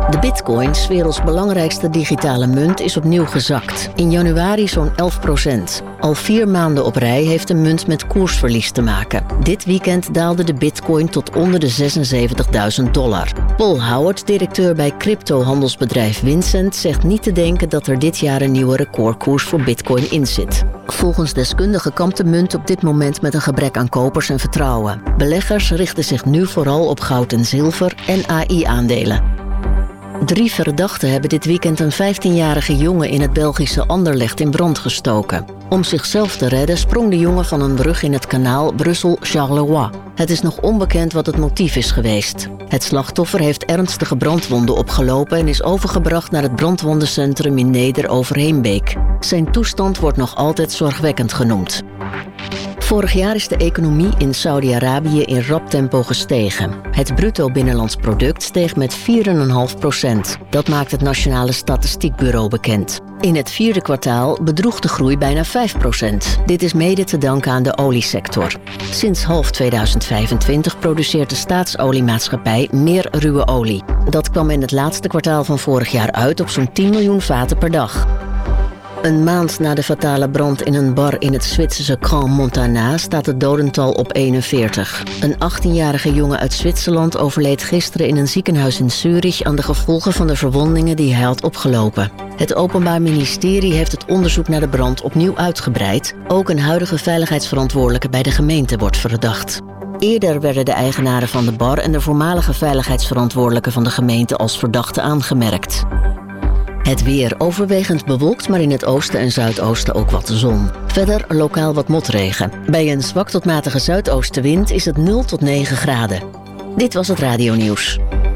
De bitcoin, 's werelds belangrijkste digitale munt, is opnieuw gezakt. In januari zo'n 11%. Al 4 maanden op rij heeft de munt met koersverlies te maken. Dit weekend daalde de bitcoin tot onder de $76.000. Paul Howard, directeur bij cryptohandelsbedrijf Vincent, zegt niet te denken dat er dit jaar een nieuwe recordkoers voor bitcoin in zit. Volgens deskundigen kampt de munt op dit moment met een gebrek aan kopers en vertrouwen. Beleggers richten zich nu vooral op goud en zilver en AI-aandelen. 3 verdachten hebben dit weekend een 15-jarige jongen in het Belgische Anderlecht in brand gestoken. Om zichzelf te redden sprong de jongen van een brug in het kanaal Brussel-Charleroi. Het is nog onbekend wat het motief is geweest. Het slachtoffer heeft ernstige brandwonden opgelopen en is overgebracht naar het brandwondencentrum in Neder-Overheembeek. Zijn toestand wordt nog altijd zorgwekkend genoemd. Vorig jaar is de economie in Saudi-Arabië in rap tempo gestegen. Het bruto binnenlands product steeg met 4,5%. Dat maakt het Nationale Statistiekbureau bekend. In het 4e kwartaal bedroeg de groei bijna 5%. Dit is mede te danken aan de oliesector. Sinds half 2025 produceert de staatsoliemaatschappij meer ruwe olie. Dat kwam in het laatste kwartaal van vorig jaar uit op zo'n 10 miljoen vaten per dag. Een maand na de fatale brand in een bar in het Zwitserse Crans-Montana staat het dodental op 41. Een 18-jarige jongen uit Zwitserland overleed gisteren in een ziekenhuis in Zurich aan de gevolgen van de verwondingen die hij had opgelopen. Het Openbaar Ministerie heeft het onderzoek naar de brand opnieuw uitgebreid. Ook een huidige veiligheidsverantwoordelijke bij de gemeente wordt verdacht. Eerder werden de eigenaren van de bar en de voormalige veiligheidsverantwoordelijke van de gemeente als verdachten aangemerkt. Het weer overwegend bewolkt, maar in het oosten en zuidoosten ook wat zon. Verder lokaal wat motregen. Bij een zwak tot matige zuidoostenwind is het 0 tot 9 graden. Dit was het radionieuws.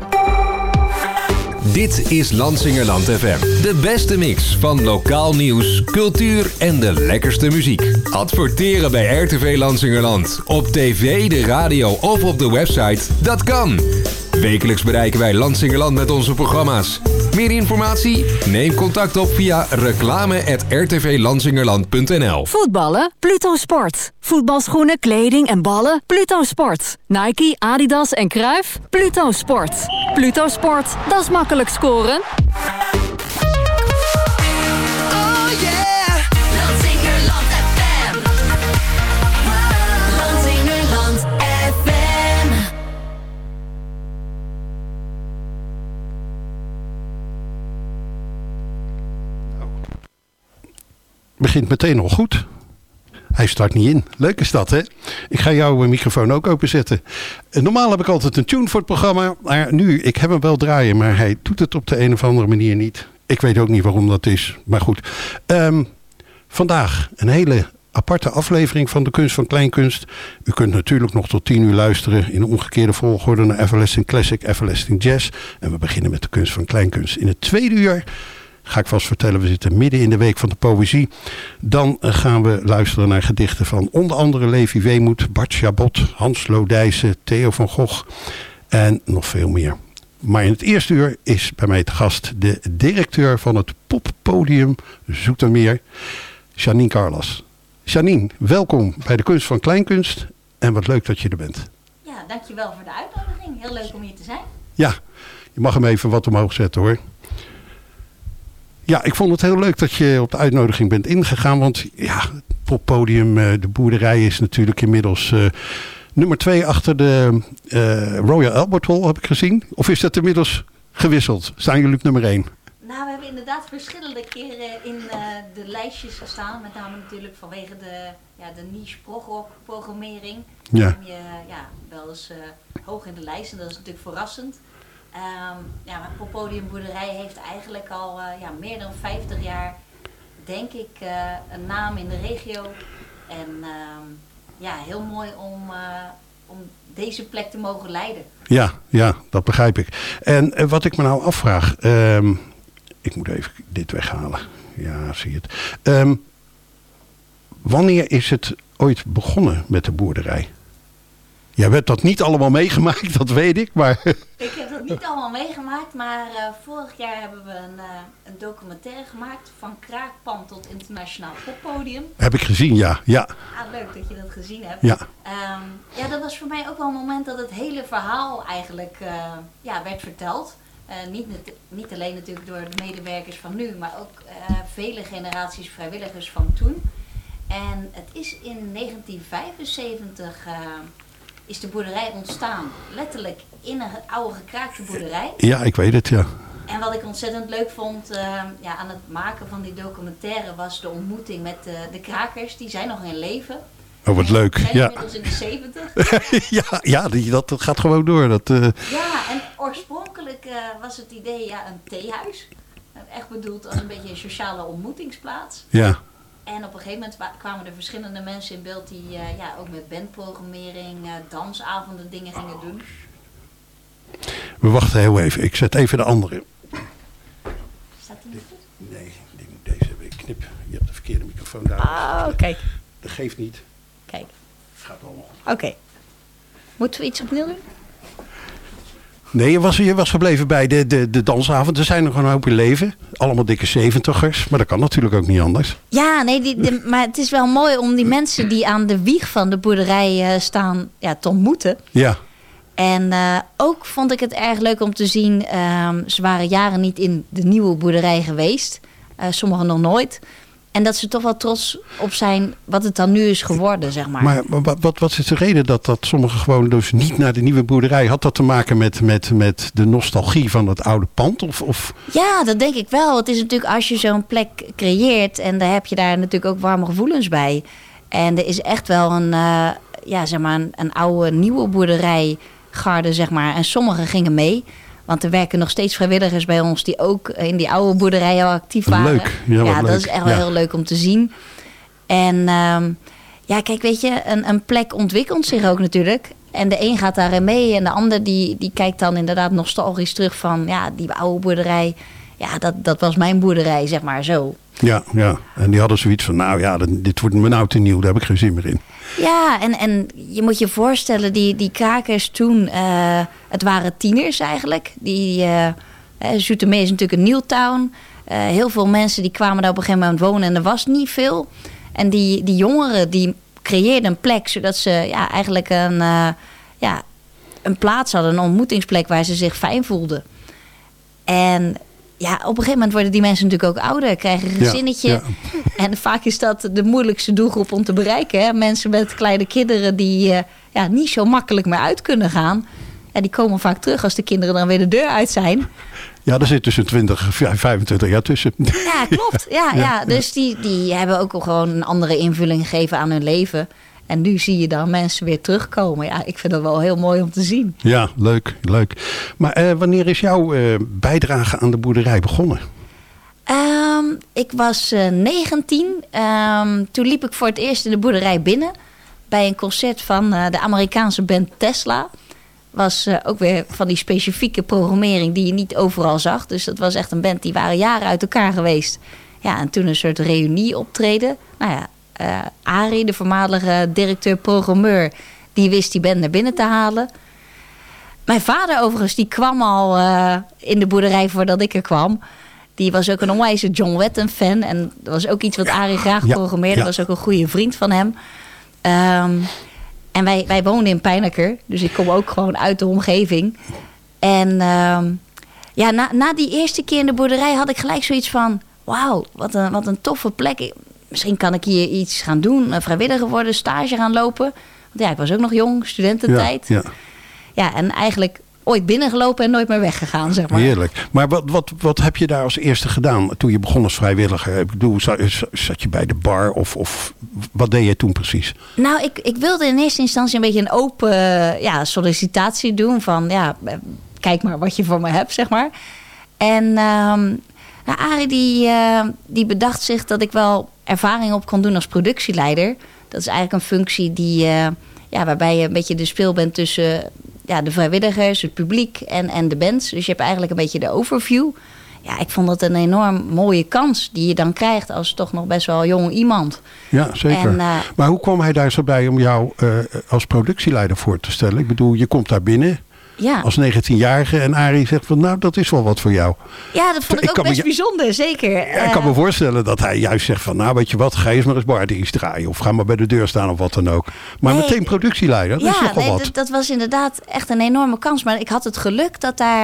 Dit is Lansingerland FM. De beste mix van lokaal nieuws, cultuur en de lekkerste muziek. Adverteren bij RTV Lansingerland. Op tv, de radio of op de website. Dat kan. Wekelijks bereiken wij Lansingerland met onze programma's. Meer informatie? Neem contact op via reclame@rtvlansingerland.nl. Voetballen? Pluto Sport. Voetbalschoenen, kleding en ballen? Pluto Sport. Nike, Adidas en Cruijff? Pluto Sport. Pluto Sport, dat is makkelijk scoren. Oh yeah! Lansingerland FM. Lansingerland FM. Begint meteen al goed. Hij start niet in. Leuk is dat, hè? Ik ga jouw microfoon ook openzetten. Normaal heb ik altijd een tune voor het programma. Maar nu, ik heb hem wel draaien, maar hij doet het op de een of andere manier niet. Ik weet ook niet waarom dat is, maar goed. Vandaag een hele aparte aflevering van de Kunst van Kleinkunst. U kunt natuurlijk nog tot 10 uur luisteren in de omgekeerde volgorde naar Everlasting Classic, Everlasting Jazz. En we beginnen met de Kunst van Kleinkunst. In het tweede uur ga ik vast vertellen, we zitten midden in de week van de poëzie. Dan gaan we luisteren naar gedichten van onder andere Levi Weemoed, Bart Chabot, Hans Lodijsen, Theo van Gogh en nog veel meer. Maar in het eerste uur is bij mij te gast de directeur van het poppodium Zoetermeer, Janine Carlas. Janine, welkom bij de Kunst van Kleinkunst en wat leuk dat je er bent. Ja, dankjewel voor de uitnodiging. Heel leuk om hier te zijn. Ja, je mag hem even wat omhoog zetten hoor. Ja, ik vond het heel leuk dat je op de uitnodiging bent ingegaan. Want ja, het poppodium, de boerderij is natuurlijk inmiddels nummer 2 achter de Royal Albert Hall, heb ik gezien. Of is dat inmiddels gewisseld? Staan jullie op nummer 1? Nou, we hebben inderdaad verschillende keren in de lijstjes gestaan. Met name natuurlijk vanwege de niche progrock programmering. Ja. Dan kom je wel eens hoog in de lijst en dat is natuurlijk verrassend. Maar Poppodium Boerderij heeft eigenlijk al meer dan 50 jaar, denk ik, een naam in de regio. En heel mooi om deze plek te mogen leiden. Ja, dat begrijp ik. En wat ik me nou afvraag, ik moet even dit weghalen. Ja, zie je het. Wanneer is het ooit begonnen met de boerderij? Jij hebt dat niet allemaal meegemaakt, dat weet ik, maar... Ik heb dat niet allemaal meegemaakt, maar vorig jaar hebben we een documentaire gemaakt van kraakpand tot internationaal poppodium. Heb ik gezien, ja. Ah, leuk dat je dat gezien hebt. Ja. Dat was voor mij ook wel een moment dat het hele verhaal eigenlijk werd verteld. Niet alleen natuurlijk door de medewerkers van nu, maar ook vele generaties vrijwilligers van toen. En het is in 1975 is de boerderij ontstaan. Letterlijk in een oude gekraakte boerderij. Ja, ik weet het, ja. En wat ik ontzettend leuk vond aan het maken van die documentaire was de ontmoeting met de krakers. Die zijn nog in leven. Oh, wat leuk. Zijn Ja. inmiddels in de 70. Dat gaat gewoon door. Ja, en oorspronkelijk was het idee een theehuis. Echt bedoeld als een beetje een sociale ontmoetingsplaats. Ja. En op een gegeven moment kwamen er verschillende mensen in beeld die ook met bandprogrammering, dansavonden dingen gingen doen. We wachten heel even. Ik zet even de andere. Staat die niet goed? Nee, die moet deze hebben. Ik knip. Je hebt de verkeerde microfoon daar. Oh, kijk. Dat geeft niet. Kijk. Gaat allemaal goed. Oké. Moeten we iets opnieuw doen? Nee, je was gebleven bij de dansavond. Er zijn nog een hoop in leven. Allemaal dikke 70'ers. Maar dat kan natuurlijk ook niet anders. Ja, nee, maar het is wel mooi om die mensen die aan de wieg van de boerderij staan te ontmoeten. Ja. En ook vond ik het erg leuk om te zien. Ze waren jaren niet in de nieuwe boerderij geweest. Sommigen nog nooit. En dat ze toch wel trots op zijn wat het dan nu is geworden, zeg maar. Maar wat is de reden dat sommigen gewoon dus niet naar de nieuwe boerderij? Had dat te maken met de nostalgie van het oude pand? Of? Ja, dat denk ik wel. Het is natuurlijk als je zo'n plek creëert en dan heb je daar natuurlijk ook warme gevoelens bij. En er is echt wel een oude nieuwe boerderijgarde, zeg maar. En sommigen gingen mee. Want er werken nog steeds vrijwilligers bij ons die ook in die oude boerderij al actief waren. Leuk. Ja, dat leuk. is echt wel heel leuk om te zien. En kijk, weet je, een plek ontwikkelt zich ook natuurlijk. En de een gaat daarin mee en de ander die kijkt dan inderdaad nostalgisch terug van die oude boerderij. Ja, dat was mijn boerderij, zeg maar zo. Ja. En die hadden zoiets van, dit wordt me nou te nieuw, daar heb ik geen zin meer in. Ja, en je moet je voorstellen, die krakers toen, het waren tieners eigenlijk. Zoetermeer is natuurlijk een nieuw town. Heel veel mensen die kwamen daar op een gegeven moment wonen en er was niet veel. En die jongeren die creëerden een plek zodat ze eigenlijk een plaats hadden, een ontmoetingsplek waar ze zich fijn voelden. En op een gegeven moment worden die mensen natuurlijk ook ouder, krijgen een gezinnetje. Ja. En vaak is dat de moeilijkste doelgroep om te bereiken. Hè? Mensen met kleine kinderen die niet zo makkelijk meer uit kunnen gaan. Ja, die komen vaak terug als de kinderen dan weer de deur uit zijn. Ja, er zit tussen 20 en 25 jaar tussen. Ja, klopt. Ja. Dus die hebben ook al gewoon een andere invulling gegeven aan hun leven. En nu zie je dan mensen weer terugkomen. Ja, ik vind dat wel heel mooi om te zien. Ja, leuk. Maar wanneer is jouw bijdrage aan de boerderij begonnen? Ik was 19. Toen liep ik voor het eerst in de boerderij binnen. Bij een concert van de Amerikaanse band Tesla. Was ook weer van die specifieke programmering die je niet overal zag. Dus dat was echt een band die waren jaren uit elkaar geweest. Ja, en toen een soort reunie optreden. Arie, de voormalige directeur-programmeur, die wist die band naar binnen te halen. Mijn vader overigens, die kwam al in de boerderij voordat ik er kwam. Die was ook een onwijze John Wetton fan. En dat was ook iets wat Arie graag programmeerde. Dat was ook een goede vriend van hem. En wij woonden in Pijnacker. Dus ik kom ook gewoon uit de omgeving. En na die eerste keer in de boerderij had ik gelijk zoiets van, wauw, wat een toffe plek. Misschien kan ik hier iets gaan doen, vrijwilliger worden, stage gaan lopen. Want ik was ook nog jong, studententijd. Ja, en eigenlijk ooit binnengelopen en nooit meer weggegaan, zeg maar. Heerlijk. Maar wat heb je daar als eerste gedaan toen je begon als vrijwilliger? Ik bedoel, zat je bij de bar of wat deed je toen precies? Nou, ik wilde in eerste instantie een beetje een open sollicitatie doen van kijk maar wat je voor me hebt, zeg maar. En Arie die bedacht zich dat ik wel ervaring op kon doen als productieleider. Dat is eigenlijk een functie die waarbij je een beetje de speel bent tussen de vrijwilligers, het publiek en de bands. Dus je hebt eigenlijk een beetje de overview. Ja, ik vond dat een enorm mooie kans die je dan krijgt als toch nog best wel jong iemand. Ja, zeker. Maar hoe kwam hij daar zo bij om jou als productieleider voor te stellen? Ik bedoel, je komt daar binnen als 19-jarige en Arie zegt van dat is wel wat voor jou. Ja, dat vond ik ook best bijzonder, zeker. Ja, ik kan me voorstellen dat hij juist zegt van weet je wat, ga eens maar eens bardienst draaien of ga maar bij de deur staan of wat dan ook. Maar meteen productieleider, dat is nogal wat. Dat was inderdaad echt een enorme kans. Maar ik had het geluk dat daar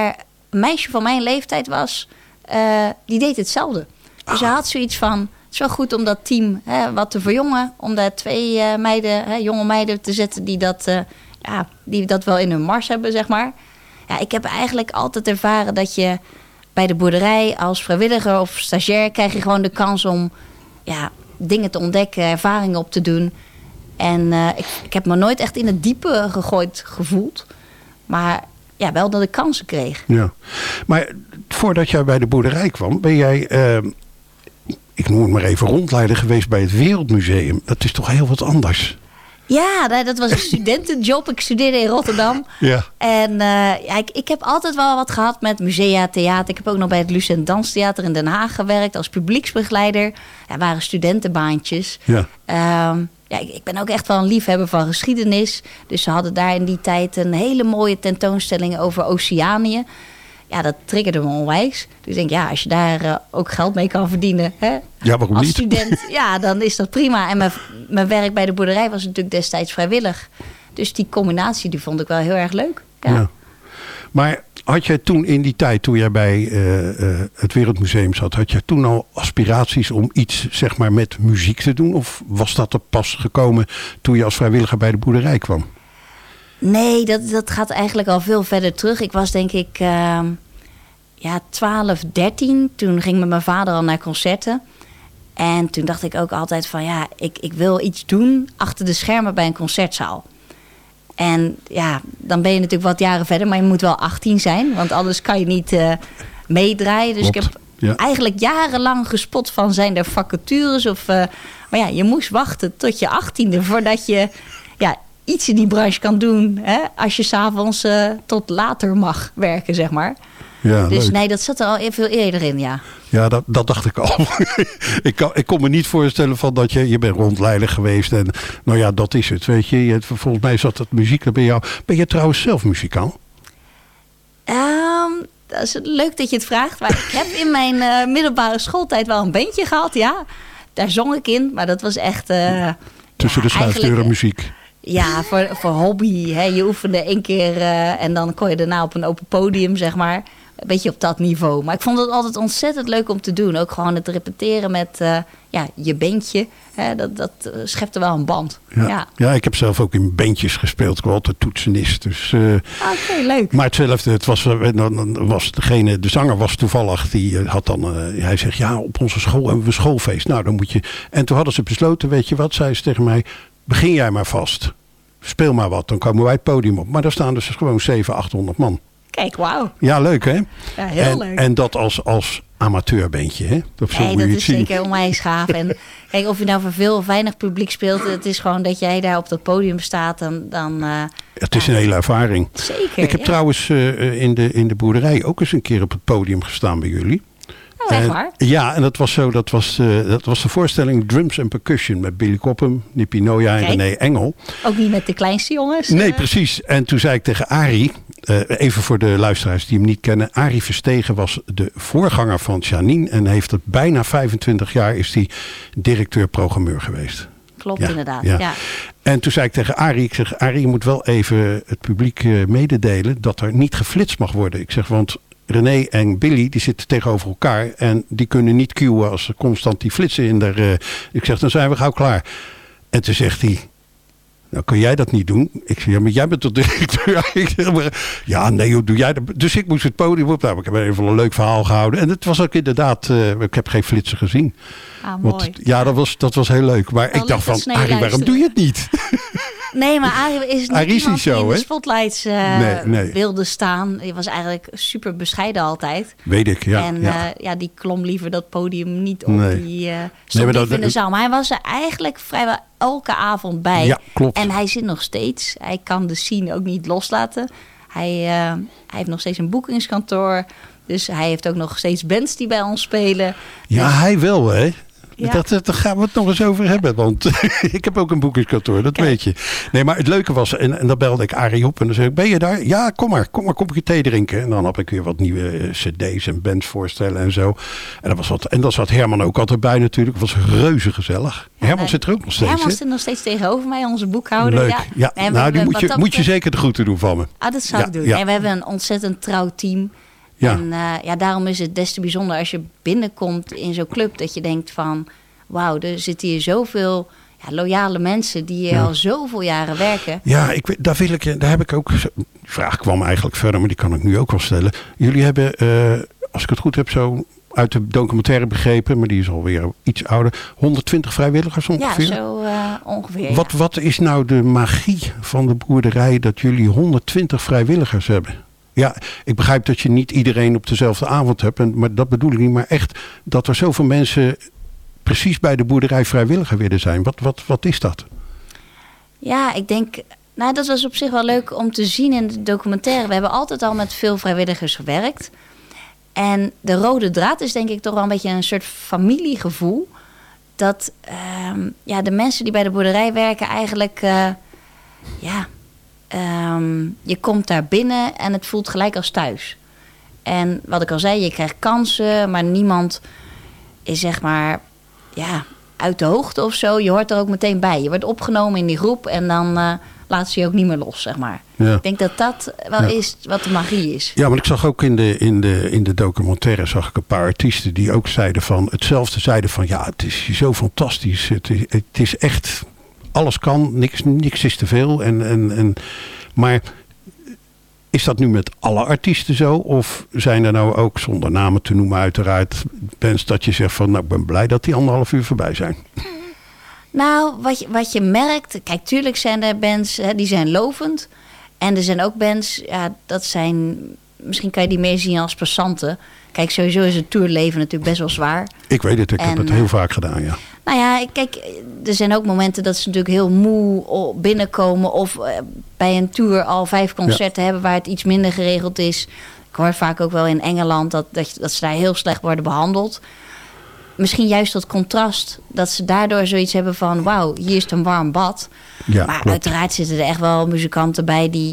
een meisje van mijn leeftijd was, die deed hetzelfde. Dus ze had zoiets van, het is wel goed om dat team wat te verjongen. Om daar 2 meiden, jonge meiden te zetten die dat wel in hun mars hebben, zeg maar. Ja, ik heb eigenlijk altijd ervaren dat je bij de boerderij als vrijwilliger of stagiair krijg je gewoon de kans om dingen te ontdekken, ervaringen op te doen. En ik heb me nooit echt in het diepe gegooid gevoeld. Maar ja, wel dat ik kansen kreeg. Ja. Maar voordat jij bij de boerderij kwam, ben jij, ik noem het maar even, rondleider geweest bij het Wereldmuseum. Dat is toch heel wat anders? Ja, dat was een studentenjob. Ik studeerde in Rotterdam. Ja. En ik heb altijd wel wat gehad met musea, theater. Ik heb ook nog bij het Lucent Danstheater in Den Haag gewerkt als publieksbegeleider. Er waren studentenbaantjes. Ja. Ik ben ook echt wel een liefhebber van geschiedenis. Dus ze hadden daar in die tijd een hele mooie tentoonstelling over Oceanië. Ja, dat triggerde me onwijs. Dus ik denk, als je daar ook geld mee kan verdienen, waarom als niet? student, dan is dat prima. En mijn werk bij de boerderij was natuurlijk destijds vrijwillig. Dus die combinatie die vond ik wel heel erg leuk. Ja. Maar had jij toen in die tijd, toen jij bij het Wereldmuseum zat, had jij toen al aspiraties om iets, zeg maar, met muziek te doen? Of was dat er pas gekomen toen je als vrijwilliger bij de boerderij kwam? Nee, dat gaat eigenlijk al veel verder terug. Ik was denk ik 12, 13. Toen ging ik met mijn vader al naar concerten. En toen dacht ik ook altijd van ik wil iets doen achter de schermen bij een concertzaal. En dan ben je natuurlijk wat jaren verder, maar je moet wel 18 zijn. Want anders kan je niet meedraaien. Dus Klopt. Ik heb eigenlijk jarenlang gespot van zijn er vacatures. Maar je moest wachten tot je 18e voordat je iets in die branche kan doen. Als je 's avonds tot later mag werken, zeg maar. Ja, dus leuk. Nee, dat zat er al veel eerder in, ja. Ja, dat dacht ik al. ik kon me niet voorstellen van dat je bent rondleider geweest. En dat is het, weet je. Volgens mij zat het muziek bij jou. Ben je trouwens zelf muzikaal? Dat is leuk dat je het vraagt. Maar ik heb in mijn middelbare schooltijd wel een bandje gehad, ja. Daar zong ik in, maar dat was echt... Tussen de schuifdeuren muziek. Ja, voor hobby. Hè. Je oefende 1 keer en dan kon je daarna op een open podium, zeg maar. Een beetje op dat niveau. Maar ik vond het altijd ontzettend leuk om te doen. Ook gewoon het repeteren met je bandje. Hè. Dat schepte wel een band. Ja, ik heb zelf ook in bandjes gespeeld. Ik was altijd toetsenist. Dus, Oké, leuk. Maar hetzelfde, de zanger was toevallig, die had dan, hij zegt, op onze school hebben we schoolfeest. Nou, dan moet je... En toen hadden ze besloten, weet je wat, zei ze tegen mij, begin jij maar vast. Speel maar wat, dan komen wij het podium op. Maar daar staan dus gewoon 700-800 man. Kijk, wauw. Ja, leuk hè? Ja, heel leuk. En dat als amateurbandje, hè? Dat is zeker onwijs gaaf. En kijk, of je nou voor veel of weinig publiek speelt, het is gewoon dat jij daar op dat podium staat, dan het is een hele ervaring. Zeker. Ik heb trouwens in de boerderij ook eens een keer op het podium gestaan bij jullie. Oh, echt waar? Ja, en dat was de voorstelling Drums and Percussion met Billy Cobham, Nippie Noja en René Engel. Ook niet met de kleinste jongens? Nee, precies. En toen zei ik tegen Arie, even voor de luisteraars die hem niet kennen, Arie Verstegen was de voorganger van Janine en heeft het bijna 25 jaar is hij directeur-programmeur geweest. Klopt, inderdaad. Ja. En toen zei ik tegen Arie, Arie, je moet wel even het publiek mededelen dat er niet geflitst mag worden. Ik zeg, want René en Billy, die zitten tegenover elkaar en die kunnen niet cueën als ze constant die flitsen in de... Ik zeg, dan zijn we gauw klaar. En toen zegt hij, nou kun jij dat niet doen? Ik zeg, ja, maar jij bent toch directeur? Ik zeg, maar, ja, nee, hoe doe jij dat? Dus ik moest het podium op. Nou, ik heb even een leuk verhaal gehouden. En het was ook inderdaad, ik heb geen flitsen gezien. Ah, mooi. Want, ja, dat was heel leuk. Maar ik dacht van, Arie, waarom doe je het niet? Nee, maar Arie is niet iemand die in de spotlights wilde staan. Hij was eigenlijk super bescheiden altijd. Weet ik, ja. En die klom liever dat podium niet op. Die stond niet in de zaal. Maar hij was er eigenlijk vrijwel elke avond bij. Ja, klopt. En hij zit nog steeds. Hij kan de scene ook niet loslaten. Hij heeft nog steeds een boekingskantoor. Dus hij heeft ook nog steeds bands die bij ons spelen. Ja, dus hij wel, hè? Ja. Daar gaan we het nog eens over hebben. Want ik heb ook een boekingskantoor, dat weet je. Nee, maar het leuke was, en dan belde ik Arie op en dan zei ik, ben je daar? Ja, kom maar kopje thee drinken. En dan had ik weer wat nieuwe cd's en bands voorstellen en zo. En dan zat Herman ook altijd bij natuurlijk. Het was reuze gezellig. Ja, Herman zit er ook nog steeds. Herman zit nog steeds tegenover mij, onze boekhouder. Leuk, ja. Nou, die moet je zeker de groeten doen van me. Ah, dat zou ik doen. Ja. En we hebben een ontzettend trouw team. Ja. En daarom is het des te bijzonder als je binnenkomt in zo'n club, dat je denkt van, wauw, er zitten hier zoveel loyale mensen die hier al zoveel jaren werken. Ja, daar heb ik ook... Die vraag kwam eigenlijk verder, maar die kan ik nu ook wel stellen. Jullie hebben, als ik het goed heb, zo uit de documentaire begrepen, maar die is alweer iets ouder, 120 vrijwilligers ongeveer? Ja, zo ongeveer. Wat is nou de magie van de boerderij dat jullie 120 vrijwilligers hebben? Ja, ik begrijp dat je niet iedereen op dezelfde avond hebt, maar dat bedoel ik niet. Maar echt dat er zoveel mensen precies bij de boerderij vrijwilliger willen zijn. Wat is dat? Ja, ik denk, dat was op zich wel leuk om te zien in de documentaire. We hebben altijd al met veel vrijwilligers gewerkt. En de rode draad is denk ik toch wel een beetje een soort familiegevoel. Dat de mensen die bij de boerderij werken eigenlijk... je komt daar binnen en het voelt gelijk als thuis. En wat ik al zei, je krijgt kansen, maar niemand is zeg maar uit de hoogte of zo. Je hoort er ook meteen bij. Je wordt opgenomen in die groep en dan laat ze je ook niet meer los, zeg maar. Ja. Ik denk dat dat wel is wat de magie is. Ja, maar ik zag ook in de documentaire zag ik een paar artiesten die ook zeiden van het is zo fantastisch. Het is echt, alles kan, niks is te veel. Maar is dat nu met alle artiesten zo? Of zijn er nou ook, zonder namen te noemen uiteraard, bands dat je zegt van, ik ben blij dat die 1,5 uur voorbij zijn? Nou, wat je merkt, kijk, tuurlijk zijn er bands die zijn lovend. En er zijn ook bands, dat zijn, misschien kan je die meer zien als passanten. Kijk, sowieso is het tourleven natuurlijk best wel zwaar. Ik weet het, ik heb het heel vaak gedaan, ja. Nou ja, kijk, er zijn ook momenten dat ze natuurlijk heel moe binnenkomen. Of bij een tour al 5 concerten hebben waar het iets minder geregeld is. Ik hoor vaak ook wel in Engeland dat ze daar heel slecht worden behandeld. Misschien juist dat contrast, dat ze daardoor zoiets hebben van, wauw, hier is het een warm bad. Ja, maar klopt. Uiteraard zitten er echt wel muzikanten bij die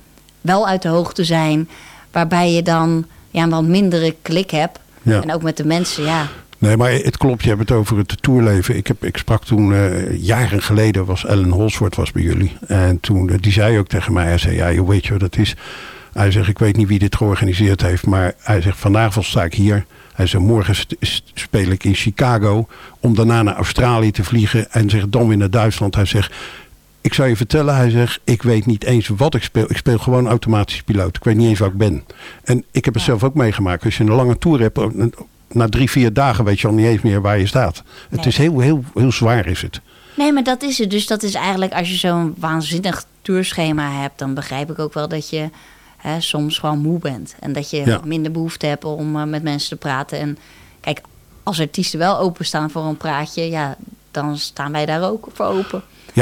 wel uit de hoogte zijn. Waarbij je dan een wat mindere klik hebt. Ja. En ook met de mensen, Nee, maar het klopt, je hebt het over het tourleven. Ik sprak toen, jaren geleden, Alan Holsworth was bij jullie. En toen, die zei ook tegen mij, hij zei, weet je wat dat is? Hij zegt, ik weet niet wie dit georganiseerd heeft, maar hij zegt, vanavond sta ik hier. Hij zegt, morgen speel ik in Chicago om daarna naar Australië te vliegen en zegt, dan weer naar Duitsland. Hij zegt, ik zou je vertellen, hij zegt, ik weet niet eens wat ik speel. Ik speel gewoon automatisch piloot. Ik weet niet eens waar ik ben. En ik heb het zelf ook meegemaakt. Als je een lange tour hebt, na 3-4 dagen weet je al niet eens meer waar je staat. Nee. Het is heel, heel, heel zwaar is het. Nee, maar dat is het. Dus dat is eigenlijk, als je zo'n waanzinnig tourschema hebt, dan begrijp ik ook wel dat je soms gewoon moe bent. En dat je minder behoefte hebt om met mensen te praten. En kijk, als artiesten wel openstaan voor een praatje, dan staan wij daar ook voor open.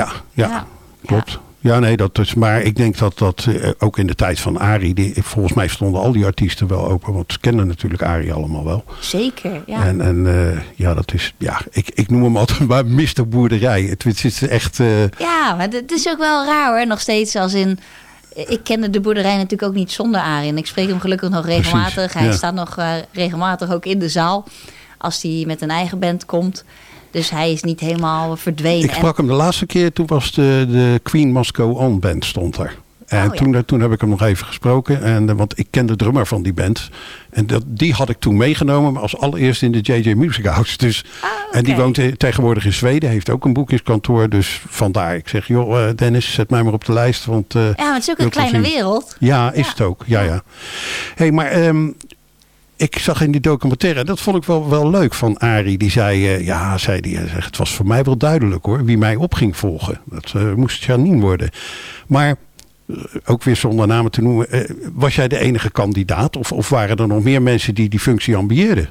Ja, klopt. Ja, nee, dat is, maar ik denk dat ook in de tijd van Arie, volgens mij stonden al die artiesten wel open, want ze kennen natuurlijk Arie allemaal wel. Zeker, ja. En dat is, ik noem hem altijd maar Mr. Boerderij. Het is echt... Ja, maar het is ook wel raar hoor, nog steeds als in... Ik kende de boerderij natuurlijk ook niet zonder Arie. En ik spreek hem gelukkig nog regelmatig. Precies, hij staat nog regelmatig ook in de zaal als hij met een eigen band komt. Dus hij is niet helemaal verdwenen. Ik sprak hem de laatste keer, toen was de Queen Must Go On band stond er. En toen heb ik hem nog even gesproken. Want ik ken de drummer van die band. En die had ik toen meegenomen als allereerst in de JJ Music House. Dus, En die woont tegenwoordig in Zweden. Heeft ook een boekingskantoor. Dus vandaar. Ik zeg, joh Dennis, zet mij maar op de lijst. Want, maar het is ook een kleine wereld. Ja, is het ook. Ja. Hey, maar... ik zag in die documentaire, en dat vond ik wel leuk van Arie. Die zei, het was voor mij wel duidelijk hoor, wie mij op ging volgen. Dat moest Janine worden. Maar, ook weer zonder namen te noemen, was jij de enige kandidaat? Of waren er nog meer mensen die functie ambieerden?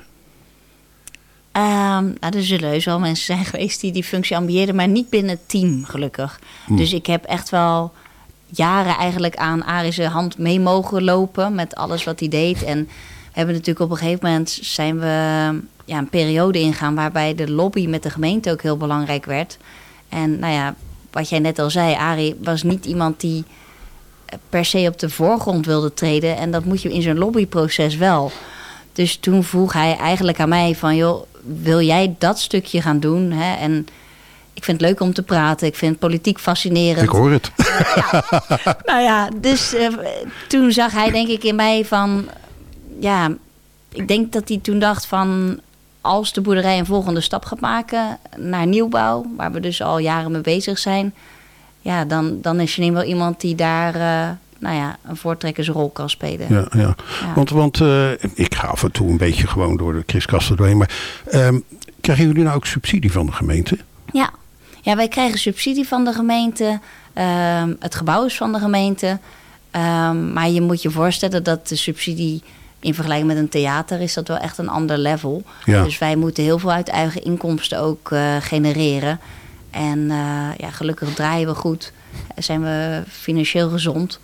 Er zullen heus wel mensen zijn geweest die functie ambieerden, maar niet binnen het team gelukkig. Dus ik heb echt wel jaren eigenlijk aan Arie's hand mee mogen lopen met alles wat hij deed. En we hebben natuurlijk op een gegeven moment zijn we een periode ingegaan waarbij de lobby met de gemeente ook heel belangrijk werd. En wat jij net al zei, Arie was niet iemand die per se op de voorgrond wilde treden. En dat moet je in zo'n lobbyproces wel. Dus toen vroeg hij eigenlijk aan mij van, joh, wil jij dat stukje gaan doen? Hè? En ik vind het leuk om te praten. Ik vind politiek fascinerend. Ik hoor het. Dus toen zag hij denk ik in mij van... ik denk dat hij toen dacht van... als de boerderij een volgende stap gaat maken naar nieuwbouw... waar we dus al jaren mee bezig zijn... ja, dan is Janine wel iemand die daar een voortrekkersrol kan spelen. Ja. Want ik ga af en toe een beetje gewoon door de kriskasten doorheen. Maar krijgen jullie nou ook subsidie van de gemeente? Ja, wij krijgen subsidie van de gemeente. Het gebouw is van de gemeente. Maar je moet je voorstellen dat de subsidie... in vergelijking met een theater is dat wel echt een ander level. Ja. Dus wij moeten heel veel uit eigen inkomsten ook genereren. En gelukkig draaien we goed. Zijn we financieel gezond.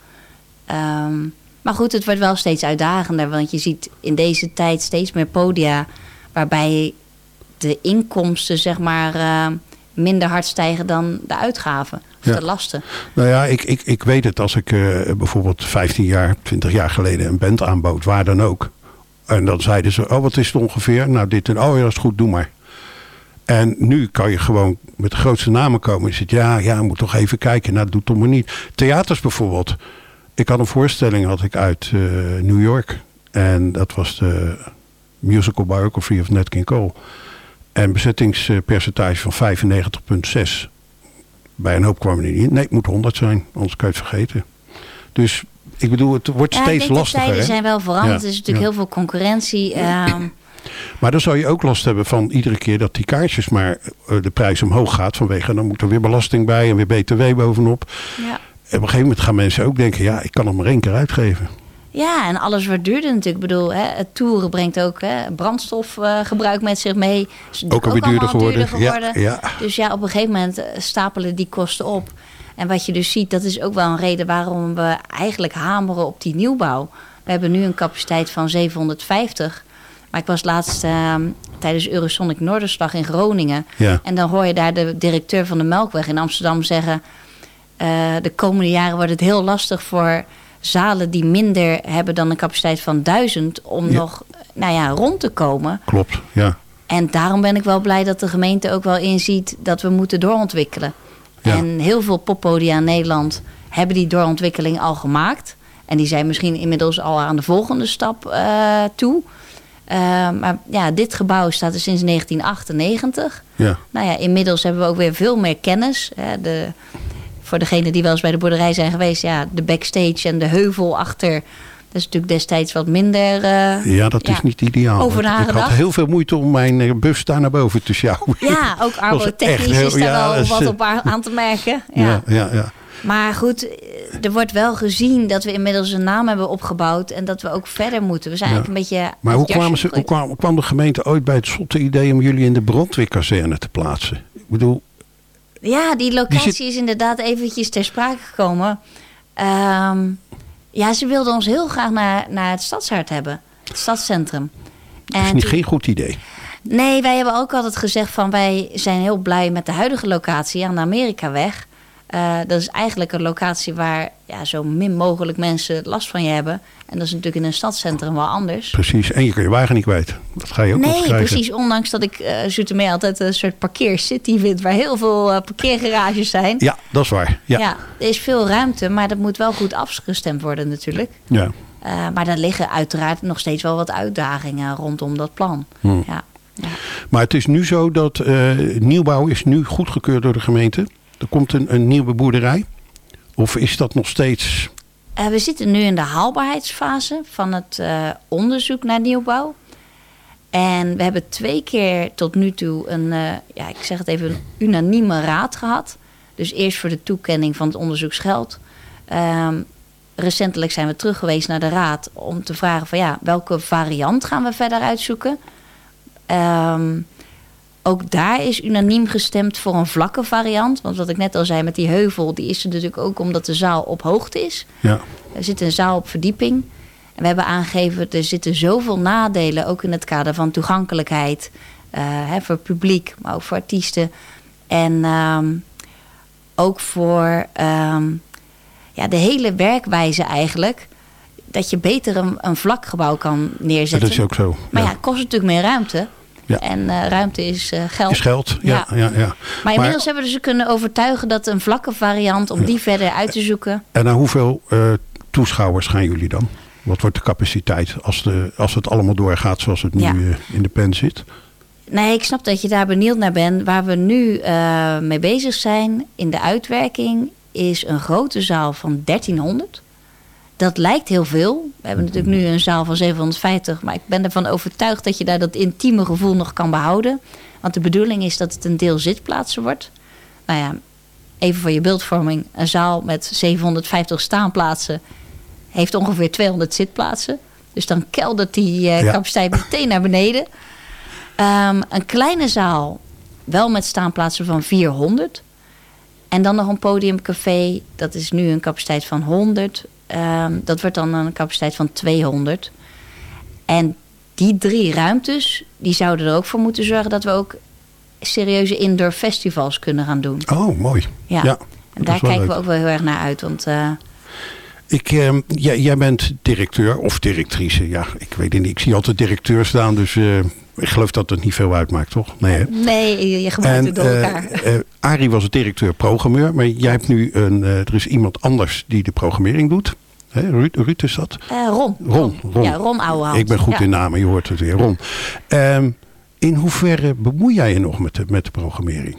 Maar goed, het wordt wel steeds uitdagender. Want je ziet in deze tijd steeds meer podia... waarbij de inkomsten zeg maar minder hard stijgen dan de uitgaven. Of de lasten. Nou ja, ik weet het als ik bijvoorbeeld 15 jaar, 20 jaar geleden een band aanbood. Waar dan ook. En dan zeiden ze, wat is het ongeveer? Nou dit en dat is goed, doe maar. En nu kan je gewoon met de grootste namen komen. Je zegt, moet toch even kijken. Nou, doe toch maar niet. Theaters bijvoorbeeld. Ik had een voorstelling uit New York. En dat was de musical biography of Nat King Cole. En bezettingspercentage van 95,6. Bij een hoop kwam er niet in. Nee, het moet 100 zijn. Anders kan je het vergeten. Dus ik bedoel, het wordt steeds lastiger. De tijden zijn wel veranderd. Er is natuurlijk heel veel concurrentie. Maar dan zou je ook last hebben van iedere keer dat die kaartjes maar de prijs omhoog gaat. Vanwege, dan moet er weer belasting bij en weer BTW bovenop. Ja. Op een gegeven moment gaan mensen ook denken, ik kan het maar 1 keer uitgeven. Ja, en alles wordt duurder natuurlijk. Ik bedoel, het toeren brengt ook brandstofgebruik met zich mee. Is ook alweer duurder geworden. Ja. Dus op een gegeven moment stapelen die kosten op. En wat je dus ziet, dat is ook wel een reden waarom we eigenlijk hameren op die nieuwbouw. We hebben nu een capaciteit van 750. Maar ik was laatst tijdens Eurosonic Noorderslag in Groningen. Ja. En dan hoor je daar de directeur van de Melkweg in Amsterdam zeggen... de komende jaren wordt het heel lastig voor zalen die minder hebben dan een capaciteit van 1000... om nog rond te komen. Klopt, ja. En daarom ben ik wel blij dat de gemeente ook wel inziet dat we moeten doorontwikkelen. Ja. En heel veel poppodia in Nederland hebben die doorontwikkeling al gemaakt. En die zijn misschien inmiddels al aan de volgende stap toe... maar dit gebouw staat er sinds 1998. Ja. Inmiddels hebben we ook weer veel meer kennis. Voor degenen die wel eens bij de boerderij zijn geweest... de backstage en de heuvel achter... dat is natuurlijk destijds wat minder dat is niet ideaal. Over nagedacht. Ik had heel veel moeite om mijn bus daar naar boven te sjouwen. Ja, ook arbotechnisch is daar wel wat op aan te merken. Ja. Maar goed, er wordt wel gezien dat we inmiddels een naam hebben opgebouwd... en dat we ook verder moeten. We zijn eigenlijk een beetje... Maar hoe kwam de gemeente ooit bij het zotte idee... om jullie in de brandweerkazerne te plaatsen? Ik bedoel... Ja, die locatie is inderdaad eventjes ter sprake gekomen. Ze wilden ons heel graag naar het stadshart hebben. Het stadscentrum. Dat is geen goed idee. Nee, wij hebben ook altijd gezegd van... wij zijn heel blij met de huidige locatie aan de Amerikaweg... dat is eigenlijk een locatie waar zo min mogelijk mensen last van je hebben. En dat is natuurlijk in een stadscentrum wel anders. Precies, en je kan je wagen niet kwijt. Dat ga je ook nog krijgen. Nee, precies. Ondanks dat ik Zoetermeer altijd een soort parkeercity vind... waar heel veel parkeergarages zijn. Ja, dat is waar. Ja, er is veel ruimte, maar dat moet wel goed afgestemd worden natuurlijk. Ja. Maar daar liggen uiteraard nog steeds wel wat uitdagingen rondom dat plan. Ja. Maar het is nu zo dat nieuwbouw is nu goedgekeurd door de gemeente... Er komt een nieuwe boerderij? Of is dat nog steeds... We zitten nu in de haalbaarheidsfase van het onderzoek naar nieuwbouw. En we hebben 2 keer tot nu toe een unanieme raad gehad. Dus eerst voor de toekenning van het onderzoeksgeld. Recentelijk zijn we terug geweest naar de raad om te vragen van welke variant gaan we verder uitzoeken. Ook daar is unaniem gestemd voor een vlakke variant. Want wat ik net al zei met die heuvel... die is er natuurlijk ook omdat de zaal op hoogte is. Ja. Er zit een zaal op verdieping. En we hebben aangegeven... er zitten zoveel nadelen... ook in het kader van toegankelijkheid... voor publiek, maar ook voor artiesten. En ook voor de hele werkwijze eigenlijk... dat je beter een vlak gebouw kan neerzetten. Dat is ook zo. Maar het kost natuurlijk meer ruimte... Ja. En ruimte is geld. Is geld, ja. Maar inmiddels hebben we ze kunnen overtuigen dat een vlakke variant... om die verder uit te zoeken. En naar hoeveel toeschouwers gaan jullie dan? Wat wordt de capaciteit als het allemaal doorgaat zoals het nu in de pen zit? Nee, ik snap dat je daar benieuwd naar bent. Waar we nu mee bezig zijn in de uitwerking is een grote zaal van 1300. Dat lijkt heel veel. We hebben natuurlijk nu een zaal van 750. Maar ik ben ervan overtuigd dat je daar dat intieme gevoel nog kan behouden. Want de bedoeling is dat het een deel zitplaatsen wordt. Nou ja, even voor je beeldvorming. Een zaal met 750 staanplaatsen heeft ongeveer 200 zitplaatsen. Dus dan keldert die capaciteit meteen naar beneden. Een kleine zaal, wel met staanplaatsen van 400. En dan nog een podiumcafé. Dat is nu een capaciteit van 100. Dat wordt dan een capaciteit van 200. En die 3 ruimtes, die zouden er ook voor moeten zorgen dat we ook serieuze indoor festivals kunnen gaan doen. Oh, mooi. Ja. En daar kijken we ook wel heel erg naar uit. Want jij bent directeur of directrice. Ja, ik weet het niet. Ik zie altijd directeur staan, dus ik geloof dat het niet veel uitmaakt, toch? Nee, hè? Nee, je gebruikt het door elkaar. Arie was het directeur-programmeur, maar jij hebt nu er is iemand anders die de programmering doet. Ruud is dat? Ron. Ja, Ron Ouwehand. Ik ben goed in namen, je hoort het weer. Ron. In hoeverre bemoei jij je nog met de programmering?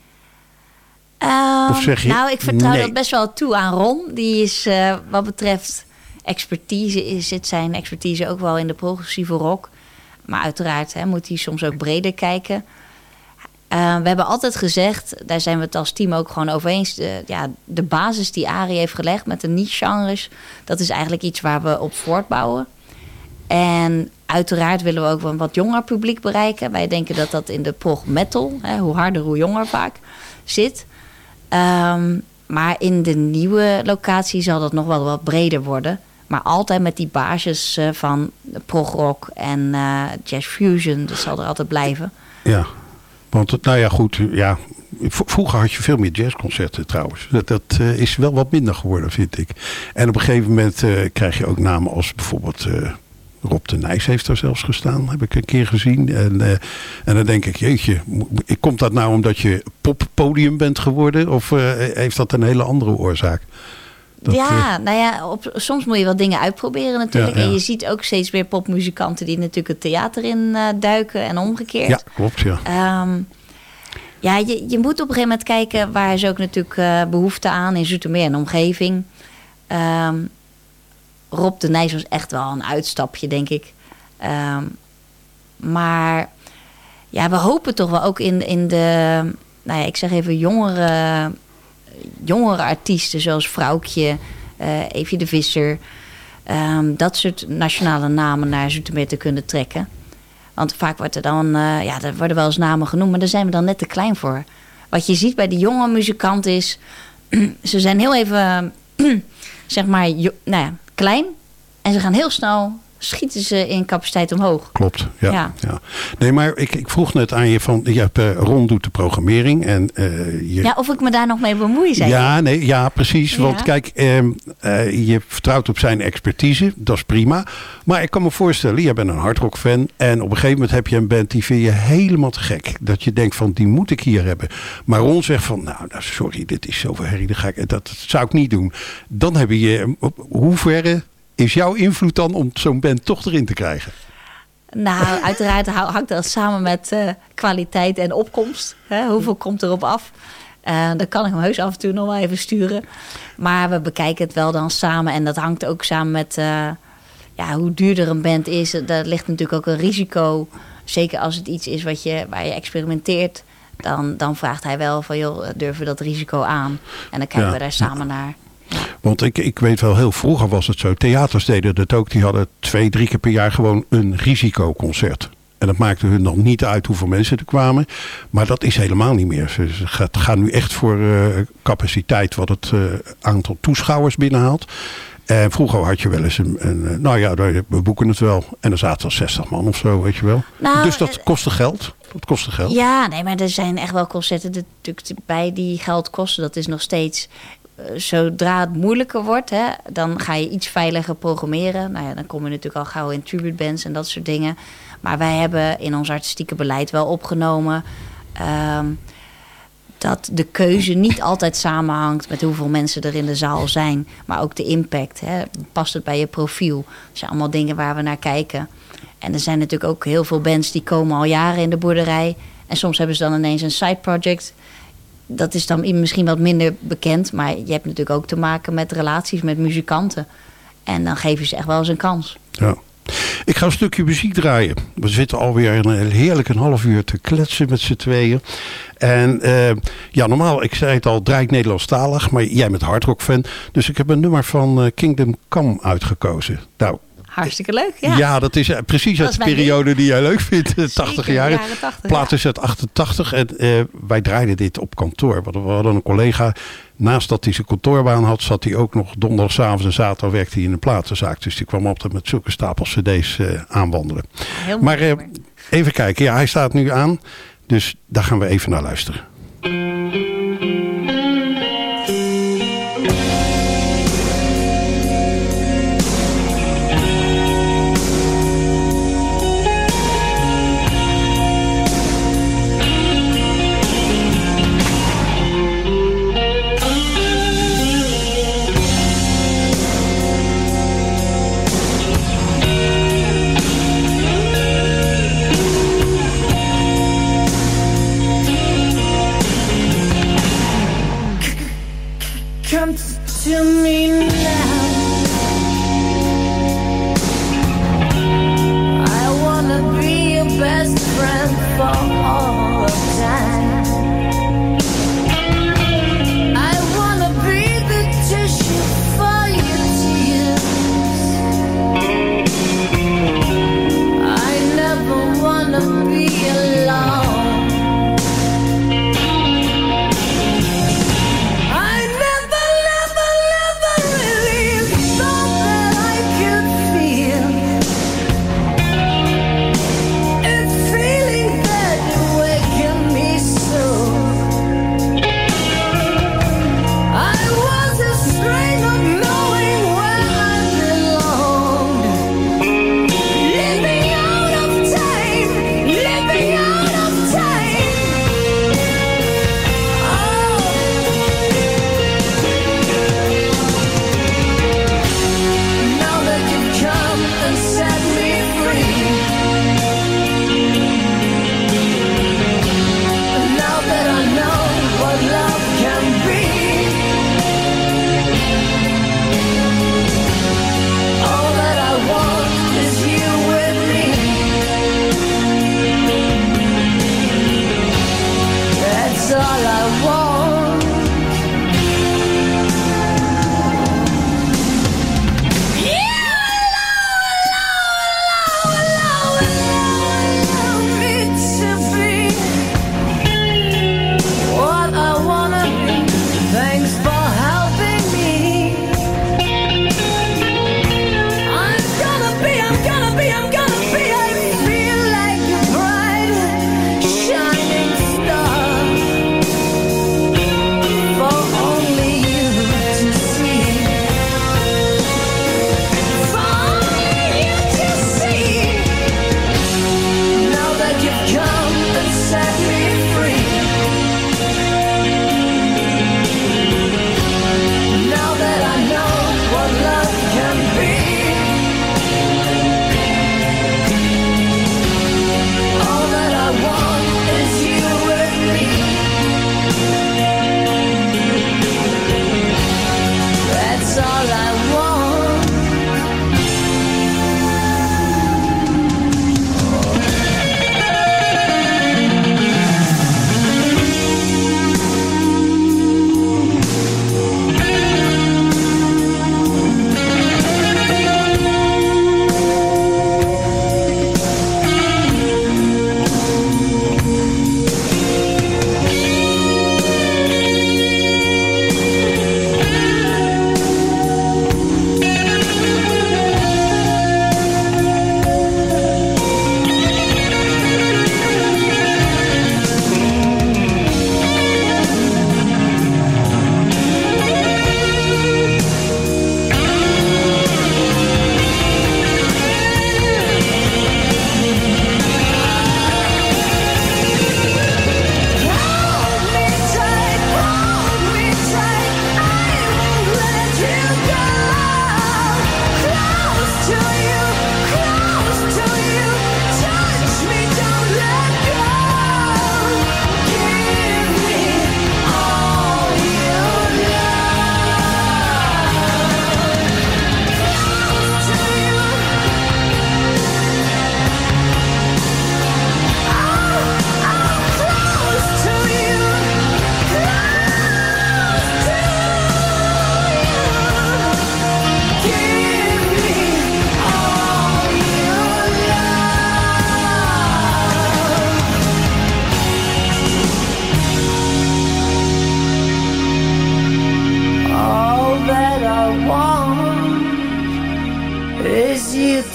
Of zeg je, nou, ik vertrouw dat best wel toe aan Ron. Die is wat betreft expertise, zit zijn expertise ook wel in de progressieve rock. Maar uiteraard moet hij soms ook breder kijken. We hebben altijd gezegd, daar zijn we het als team ook gewoon over eens. De basis die Arie heeft gelegd met de niche-genres, dat is eigenlijk iets waar we op voortbouwen. En uiteraard willen we ook een wat jonger publiek bereiken. Wij denken dat dat in de prog metal, hoe harder hoe jonger vaak, zit. Maar in de nieuwe locatie zal dat nog wel wat breder worden. Maar altijd met die basis van progrock en jazz fusion. Dat zal er altijd blijven. Ja, want nou ja, goed. Ja, vroeger had je veel meer jazzconcerten trouwens. Dat is wel wat minder geworden, vind ik. En op een gegeven moment krijg je ook namen als bijvoorbeeld Rob de Nijs heeft er zelfs gestaan. Heb ik een keer gezien. En dan denk ik, jeetje, komt dat nou omdat je poppodium bent geworden? Of heeft dat een hele andere oorzaak? Soms moet je wel dingen uitproberen natuurlijk. Ja. En je ziet ook steeds meer popmuzikanten die natuurlijk het theater in duiken en omgekeerd. Ja, klopt, ja. Je moet op een gegeven moment kijken, waar is ook natuurlijk behoefte aan in Zoetermeer en omgeving. Rob de Nijs was echt wel een uitstapje, denk ik. Maar ja, we hopen toch wel ook in de, ik zeg even jongere artiesten zoals Vrouwtje, Eefje de Visser, dat soort nationale namen naar Zoetermeer te kunnen trekken. Want vaak wordt er dan, er worden wel eens namen genoemd, maar daar zijn we dan net te klein voor. Wat je ziet bij die jonge muzikanten is, ze zijn heel even, klein. En ze gaan heel snel, schieten ze in capaciteit omhoog. Klopt, ja. Nee, maar ik vroeg net aan je van, Ron doet de programmering. En, of ik me daar nog mee bemoei, zei je. Ja, precies. Ja. Want kijk, je vertrouwt op zijn expertise. Dat is prima. Maar ik kan me voorstellen, jij bent een hardrock fan. En op een gegeven moment heb je een band die vind je helemaal te gek. Dat je denkt van, die moet ik hier hebben. Maar Ron zegt van, nou sorry, dit is zoveel herrie. Dat zou ik niet doen. Dan heb je, hoe verre is jouw invloed dan om zo'n band toch erin te krijgen? Nou, uiteraard hangt dat samen met kwaliteit en opkomst. Hoeveel komt erop af? Dan kan ik hem heus af en toe nog wel even sturen. Maar we bekijken het wel dan samen. En dat hangt ook samen met hoe duurder een band is. Daar ligt natuurlijk ook een risico. Zeker als het iets is waar je experimenteert. Dan vraagt hij wel van, joh, durven we dat risico aan? En dan kijken we daar samen naar. Ja. Want ik weet wel, heel vroeger was het zo. Theaters deden dat ook. Die hadden 2-3 keer per jaar gewoon een risicoconcert. En dat maakte hun dan niet uit hoeveel mensen er kwamen. Maar dat is helemaal niet meer. Ze gaan nu echt voor capaciteit wat het aantal toeschouwers binnenhaalt. En vroeger had je wel eens we boeken het wel. En dan zaten er 60 man of zo, weet je wel. Nou, dus dat kostte geld. Ja, nee, maar er zijn echt wel concerten natuurlijk bij die geld kosten. Dat is nog steeds, zodra het moeilijker wordt, dan ga je iets veiliger programmeren. Nou ja, dan kom je natuurlijk al gauw in tribute bands en dat soort dingen. Maar wij hebben in ons artistieke beleid wel opgenomen dat de keuze niet altijd samenhangt met hoeveel mensen er in de zaal zijn. Maar ook de impact. Hè? Past het bij je profiel? Dat zijn allemaal dingen waar we naar kijken. En er zijn natuurlijk ook heel veel bands die komen al jaren in de boerderij. En soms hebben ze dan ineens een side project. Dat is dan misschien wat minder bekend. Maar je hebt natuurlijk ook te maken met relaties met muzikanten. En dan geef je ze echt wel eens een kans. Ja. Ik ga een stukje muziek draaien. We zitten alweer een half uur te kletsen met z'n tweeën. En normaal, ik zei het al, draai ik Nederlandstalig. Maar jij bent hardrock-fan. Dus ik heb een nummer van Kingdom Come uitgekozen. Nou, hartstikke leuk, ja. Ja, dat is precies uit de periode die jij leuk vindt. De 80 jaren. Plaat is uit 88. En wij draaiden dit op kantoor. We hadden een collega. Naast dat hij zijn kantoorbaan had, zat hij ook nog donderdagavond en zaterdag werkte hij in een platenzaak. Dus die kwam altijd met zulke stapels cd's aanwandelen. Heel mooi. Maar even kijken. Ja, hij staat nu aan. Dus daar gaan we even naar luisteren.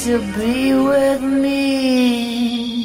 to be with me.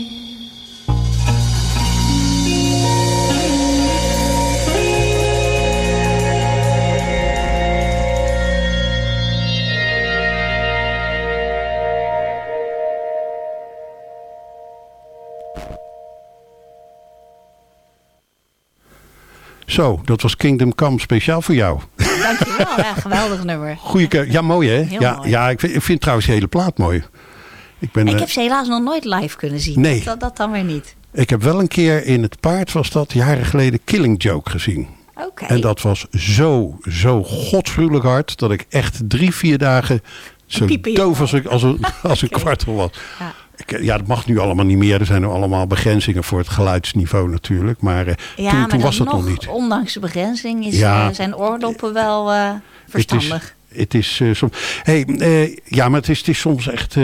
Zo, dat was Kingdom Come speciaal voor jou. Dankjewel, ja, geweldig nummer. Goeie ja, mooi hè? Heel Ja, mooi. ja, ik vind trouwens de hele plaat mooi. Ik heb ze helaas nog nooit live kunnen zien. Nee. Dat dan weer niet. Ik heb wel een keer in het Paard, was dat jaren geleden, Killing Joke gezien. Oké. En dat was zo godsgruwelijk hard, dat ik echt 3-4 dagen zo Piepen je doof al. als een kwartel was. Ja. Ja, dat mag nu allemaal niet meer. Er zijn nu allemaal begrenzingen voor het geluidsniveau natuurlijk. Maar toen was dat nog niet. Ondanks de begrenzing zijn oordoppen wel verstandig. Het is soms. Ja, maar het is soms echt.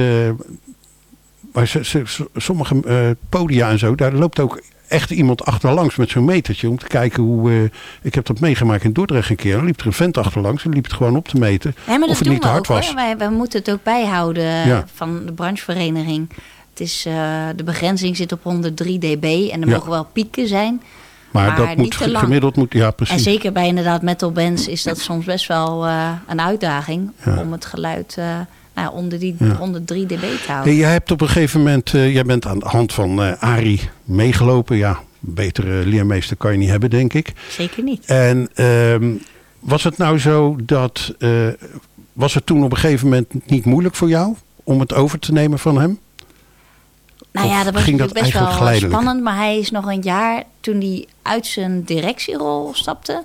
Maar sommige podia en zo, daar loopt ook echt iemand achterlangs met zo'n metertje om te kijken hoe. Ik heb dat meegemaakt in Dordrecht een keer. Dan liep er een vent achterlangs en liep het gewoon op te meten. Ja, maar of het doen niet te we hard ook, was. hoor. Wij moeten het ook bijhouden Ja. van de branchevereniging. Het is, de begrenzing zit op 103 dB en er Ja. mogen wel pieken zijn. Maar dat niet moet te lang. gemiddeld moet. Ja, precies. En zeker bij inderdaad metal bands is dat soms best wel een uitdaging om het geluid onder die 103 dB te houden. Jij hebt op een gegeven moment, jij bent aan de hand van Arie meegelopen. Ja, een betere leermeester kan je niet hebben, denk ik. Zeker niet. En was het nou zo dat, was het toen op een gegeven moment niet moeilijk voor jou om het over te nemen van hem? Nou ja, Of dat was ging dat natuurlijk best wel eigenlijk geleidelijk? spannend. Maar hij is nog een jaar toen hij uit zijn directierol stapte.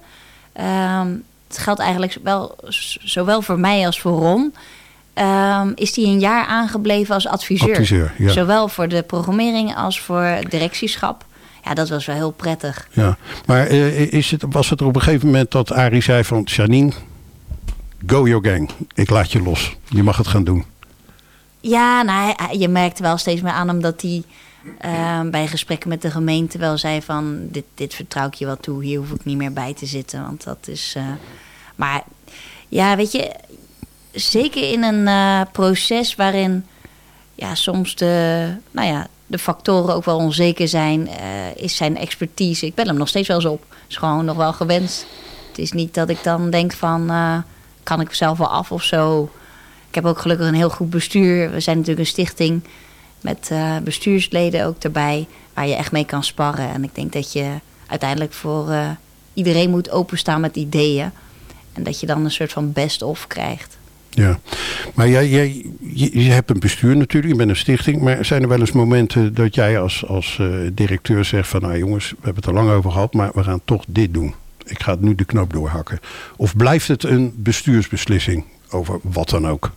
Het geldt eigenlijk wel, zowel voor mij als voor Ron. Is hij een jaar aangebleven als adviseur. Ja. Zowel voor de programmering als voor het directieschap. Ja, dat was wel heel prettig. Ja, maar was het er op een gegeven moment dat Arie zei van Janine, go your gang. Ik laat je los. Je mag het gaan doen. Ja, nou, je merkte wel steeds meer aan hem dat hij bij gesprekken met de gemeente wel zei van dit vertrouw ik je wel toe. Hier hoef ik niet meer bij te zitten. Want dat is... maar ja, weet je, zeker in een proces waarin soms de factoren ook wel onzeker zijn, is zijn expertise. Ik bel hem nog steeds wel eens op. Is gewoon nog wel gewenst. Het is niet dat ik dan denk van kan ik zelf wel af of zo. Ik heb ook gelukkig een heel goed bestuur. We zijn natuurlijk een stichting met bestuursleden ook erbij, waar je echt mee kan sparren. En ik denk dat je uiteindelijk voor iedereen moet openstaan met ideeën. En dat je dan een soort van best-of krijgt. Ja, maar je hebt een bestuur natuurlijk, je bent een stichting. Maar zijn er wel eens momenten dat jij als directeur zegt van nou jongens, we hebben het er lang over gehad, maar we gaan toch dit doen. Ik ga nu de knoop doorhakken. Of blijft het een bestuursbeslissing over wat dan ook?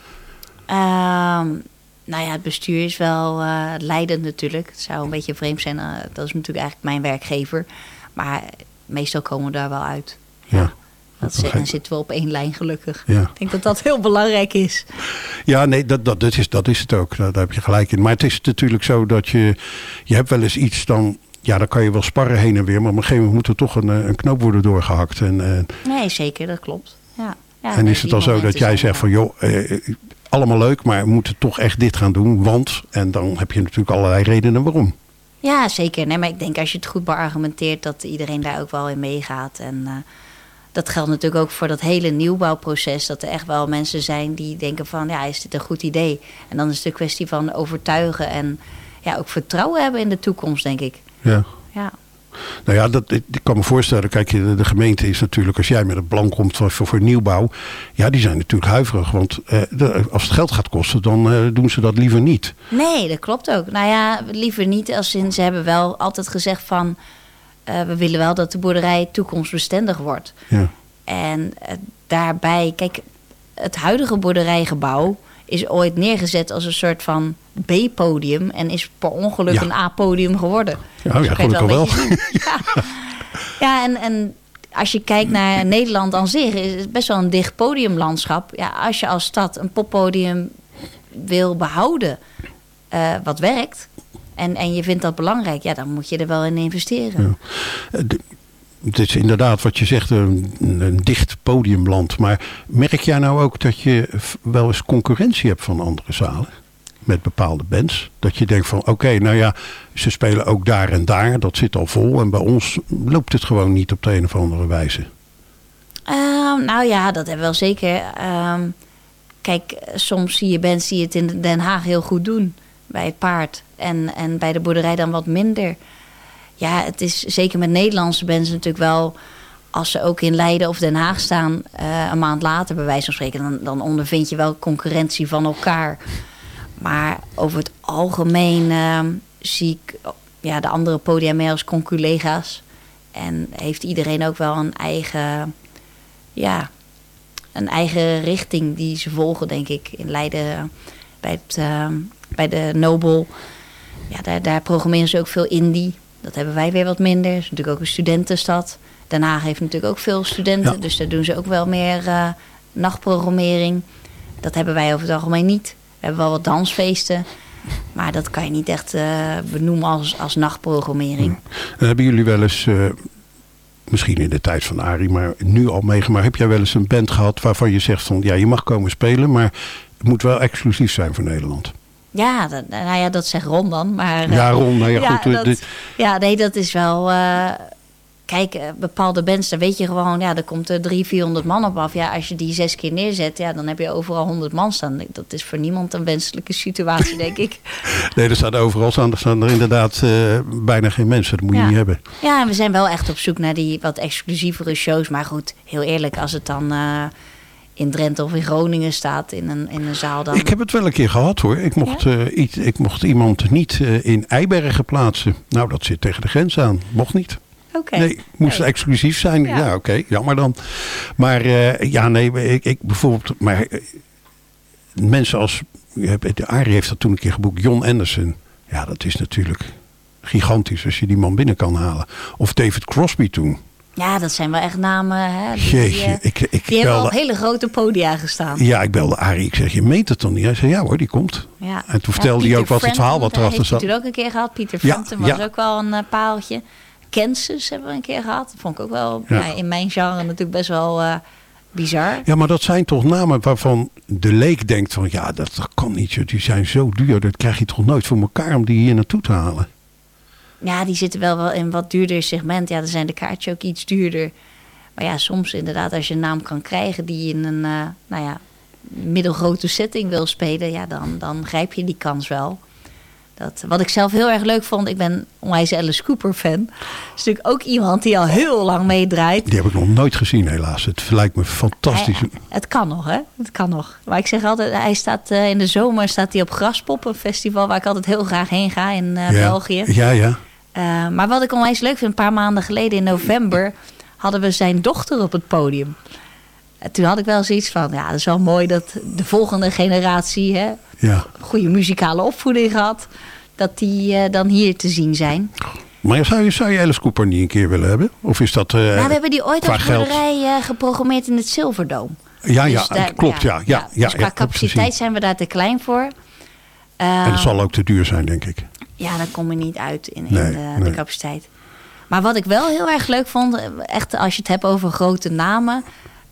Nou ja, het bestuur is wel leidend natuurlijk. Het zou een beetje vreemd zijn. Dat is natuurlijk eigenlijk mijn werkgever. Maar meestal komen we daar wel uit. Ja. Dan zitten we op één lijn gelukkig. Ja. Ik denk dat dat heel belangrijk is. Ja, nee, dat is het ook. Daar heb je gelijk in. Maar het is natuurlijk zo dat je hebt wel eens iets dan... Ja, dan kan je wel sparren heen en weer. Maar op een gegeven moment moet er toch een knoop worden doorgehakt. Nee, zeker. Dat klopt. Ja. En is het dan zo dat jij zegt van... joh, allemaal leuk, maar we moeten toch echt dit gaan doen. Want... En dan heb je natuurlijk allerlei redenen waarom. Ja, zeker. Nee, maar ik denk als je het goed beargumenteert... dat iedereen daar ook wel in meegaat. En dat geldt natuurlijk ook voor dat hele nieuwbouwproces. Dat er echt wel mensen zijn die denken van... ja, is dit een goed idee? En dan is het een kwestie van overtuigen... en ook vertrouwen hebben in de toekomst, denk ik. Ja. Ja. Nou ja, ik kan me voorstellen, kijk, de gemeente is natuurlijk, als jij met een plan komt voor nieuwbouw, ja, die zijn natuurlijk huiverig. Want als het geld gaat kosten, dan doen ze dat liever niet. Nee, dat klopt ook. Nou ja, liever niet. Als ze hebben wel altijd gezegd van, we willen wel dat de boerderij toekomstbestendig wordt. Ja. En daarbij, kijk, het huidige boerderijgebouw is ooit neergezet als een soort van B-podium en is per ongeluk een A-podium geworden. Ja, dus gelukkig wel. Ja, en als je kijkt naar Nederland aan zich, is het best wel een dicht podiumlandschap. Ja, als je als stad een poppodium wil behouden wat werkt en je vindt dat belangrijk, ja, dan moet je er wel in investeren. Ja. Het is inderdaad wat je zegt, een dicht podiumland. Maar merk jij nou ook dat je wel eens concurrentie hebt van andere zalen? met bepaalde bands? Dat je denkt van oké, nou ja, ze spelen ook daar en daar. Dat zit al vol. En bij ons loopt het gewoon niet op de een of andere wijze. Nou ja, dat hebben we wel zeker. Kijk, soms zie je bands die het in Den Haag heel goed doen. Bij het Paard. En bij de boerderij dan wat minder. Ja, het is zeker met Nederlandse bands natuurlijk wel... Als ze ook in Leiden of Den Haag staan... een maand later bij wijze van spreken... dan ondervind je wel concurrentie van elkaar. Maar over het algemeen zie ik de andere podia meer als conculega's. En heeft iedereen ook wel een eigen richting die ze volgen, denk ik. In Leiden bij de Nobel. Ja, daar programmeren ze ook veel indie. Dat hebben wij weer wat minder. Het is natuurlijk ook een studentenstad. Den Haag heeft natuurlijk ook veel studenten. Ja. Dus daar doen ze ook wel meer nachtprogrammering. Dat hebben wij over het algemeen niet. We hebben wel wat dansfeesten. Maar dat kan je niet echt benoemen als nachtprogrammering. Dan hebben jullie wel eens... misschien in de tijd van Arie, maar nu al meegemaakt. Heb jij wel eens een band gehad waarvan je zegt van... ja, je mag komen spelen, maar het moet wel exclusief zijn voor Nederland? Ja, dat zegt Ron dan. Maar, Ron, nou ja, goed. Dat is wel... Kijk, bepaalde bands, daar weet je gewoon... ja, er komt 300-400 man op af. Ja, als je die 6 keer neerzet, ja, dan heb je overal 100 man staan. Dat is voor niemand een wenselijke situatie, denk ik. Nee, er staan overal staan er inderdaad bijna geen mensen. Dat moet je niet hebben. Ja, en we zijn wel echt op zoek naar die wat exclusievere shows. Maar goed, heel eerlijk, als het dan... in Drenthe of in Groningen staat in een zaal dan... Ik heb het wel een keer gehad hoor. Ik mocht iemand niet in Eibergen plaatsen. Nou, dat zit tegen de grens aan. Mocht niet. Okay. Nee, moest exclusief zijn. Ja, oké, jammer dan. Maar ik bijvoorbeeld... Maar mensen als... Arie heeft dat toen een keer geboekt. John Anderson. Ja, dat is natuurlijk gigantisch als je die man binnen kan halen. Of David Crosby toen. Ja, dat zijn wel echt namen. Hè? Jeetje, die hebben op hele grote podia gestaan. Ja, ik belde Arie. Ik zeg, je meent het dan niet? Hij zei, ja hoor, die komt. Ja. En toen vertelde hij ook wat het verhaal wat erachter zat. Heeft hij ook een keer gehad. Pieter Frampton was ook wel een paaltje. Kansas hebben we een keer gehad. Dat vond ik ook wel in mijn genre natuurlijk best wel bizar. Ja, maar dat zijn toch namen waarvan de leek denkt van... ja, dat kan niet. Die zijn zo duur. Dat krijg je toch nooit voor elkaar om die hier naartoe te halen. Ja, die zitten wel in een wat duurder segment. Ja, dan zijn de kaartjes ook iets duurder. Maar ja, soms inderdaad als je een naam kan krijgen... die in een middelgrote setting wil spelen... ja, dan grijp je die kans wel. Wat ik zelf heel erg leuk vond... ik ben onwijs Alice Cooper fan. Dat is natuurlijk ook iemand die al heel lang meedraait. Die heb ik nog nooit gezien helaas. Het lijkt me fantastisch. Het kan nog, hè? Het kan nog. Maar ik zeg altijd, hij staat in de zomer staat hij op Graspop. Een festival waar ik altijd heel graag heen ga in België. Ja. Maar wat ik onwijs leuk vind... een paar maanden geleden in november... hadden we zijn dochter op het podium. Toen had ik wel zoiets van... ja, dat is wel mooi dat de volgende generatie... goede muzikale opvoeding gehad... dat die dan hier te zien zijn. Maar zou je Alice Cooper niet een keer willen hebben? Of is dat we hebben die ooit als boerderij geprogrammeerd in het Silverdome. Ja, dus klopt. Dus qua capaciteit zijn we daar te klein voor. En het zal ook te duur zijn, denk ik. Ja, dan kom je niet uit in de capaciteit. Maar wat ik wel heel erg leuk vond... echt als je het hebt over grote namen...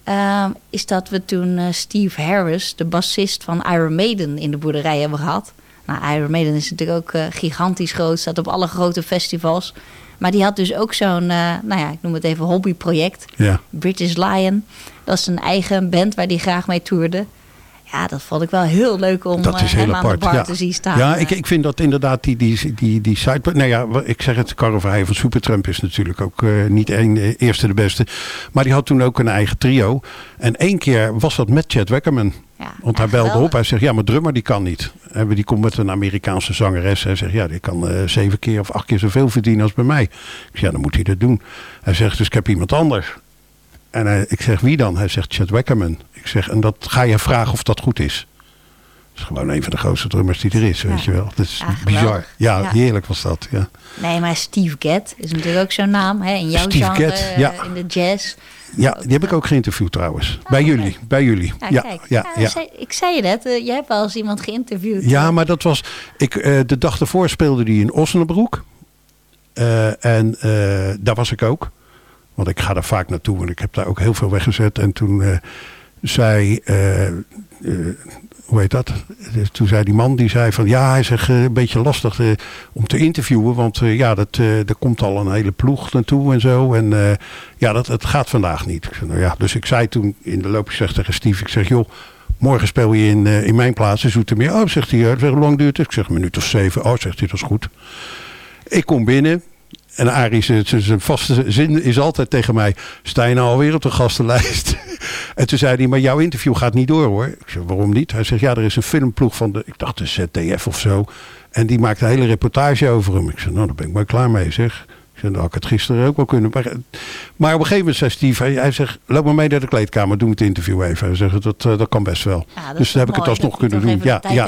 is dat we toen Steve Harris, de bassist van Iron Maiden... in de boerderij hebben gehad. Nou, Iron Maiden is natuurlijk ook gigantisch groot. Staat op alle grote festivals. Maar die had dus ook zo'n, ik noem het even hobbyproject. Ja. British Lion. Dat is een eigen band waar die graag mee toerde. Ja, dat vond ik wel heel leuk om hem aan de bar te zien staan. Ja, ik vind dat inderdaad die site... Nou ja, ik zeg het, Karrevij van Supertramp is natuurlijk ook niet de eerste de beste. Maar die had toen ook een eigen trio. En 1 keer was dat met Chet Weckerman. Ja, want hij belde op. Hij zegt, ja, maar drummer die kan niet. En die komt met een Amerikaanse zangeres. Hij zegt, ja, die kan 7 keer of 8 keer zoveel verdienen als bij mij. Ik zeg, ja, dan moet hij dat doen. Hij zegt, dus ik heb iemand anders. En ik zeg, wie dan? Hij zegt, Chet Weckerman. Ik zeg, en dat ga je vragen of dat goed is. Dat is gewoon een van de grootste drummers die er is, weet je wel. Dat is bizar. Ja, heerlijk was dat. Ja. Nee, maar Steve Gadd is natuurlijk ook zo'n naam. Hè? In jouw Steve genre, Gadd, in de jazz. Ja, die heb ik ook geïnterviewd trouwens. Bij jullie. Ja, ik zei je net, je hebt wel eens iemand geïnterviewd. Ja, maar dat was... de dag ervoor speelde die in Osnabrück. En daar was ik ook. Want ik ga daar vaak naartoe. En ik heb daar ook heel veel weggezet. En toen zei hoe heet dat? Toen zei die man, die zei van ja, hij zegt een beetje lastig om te interviewen. Want er komt al een hele ploeg naartoe en zo. En het gaat vandaag niet. Ik zei, nou ja, dus ik zei toen in de loop, ik zeg tegen Steve, ik zeg joh, morgen speel je in mijn plaats in Zoetermeer. Oh, zegt hij, hoe lang duurt het? Ik zeg een minuut of 7. Oh, zegt hij, dat is goed. Ik kom binnen. En Arie, zijn vaste zin is altijd tegen mij, sta je nou alweer op de gastenlijst? En toen zei hij, maar jouw interview gaat niet door hoor. Ik zeg, waarom niet? Hij zegt, ja, er is een filmploeg van de ZDF of zo. En die maakt een hele reportage over hem. Ik zeg, nou, daar ben ik maar klaar mee, zeg. Ik zeg, nou, had ik het gisteren ook wel kunnen. Maar op een gegeven moment zei Steve, hij zegt, loop maar mee naar de kleedkamer, doe het interview even. Hij zegt, dat kan best wel. Ja, dus dan heb ik het alsnog kunnen doen.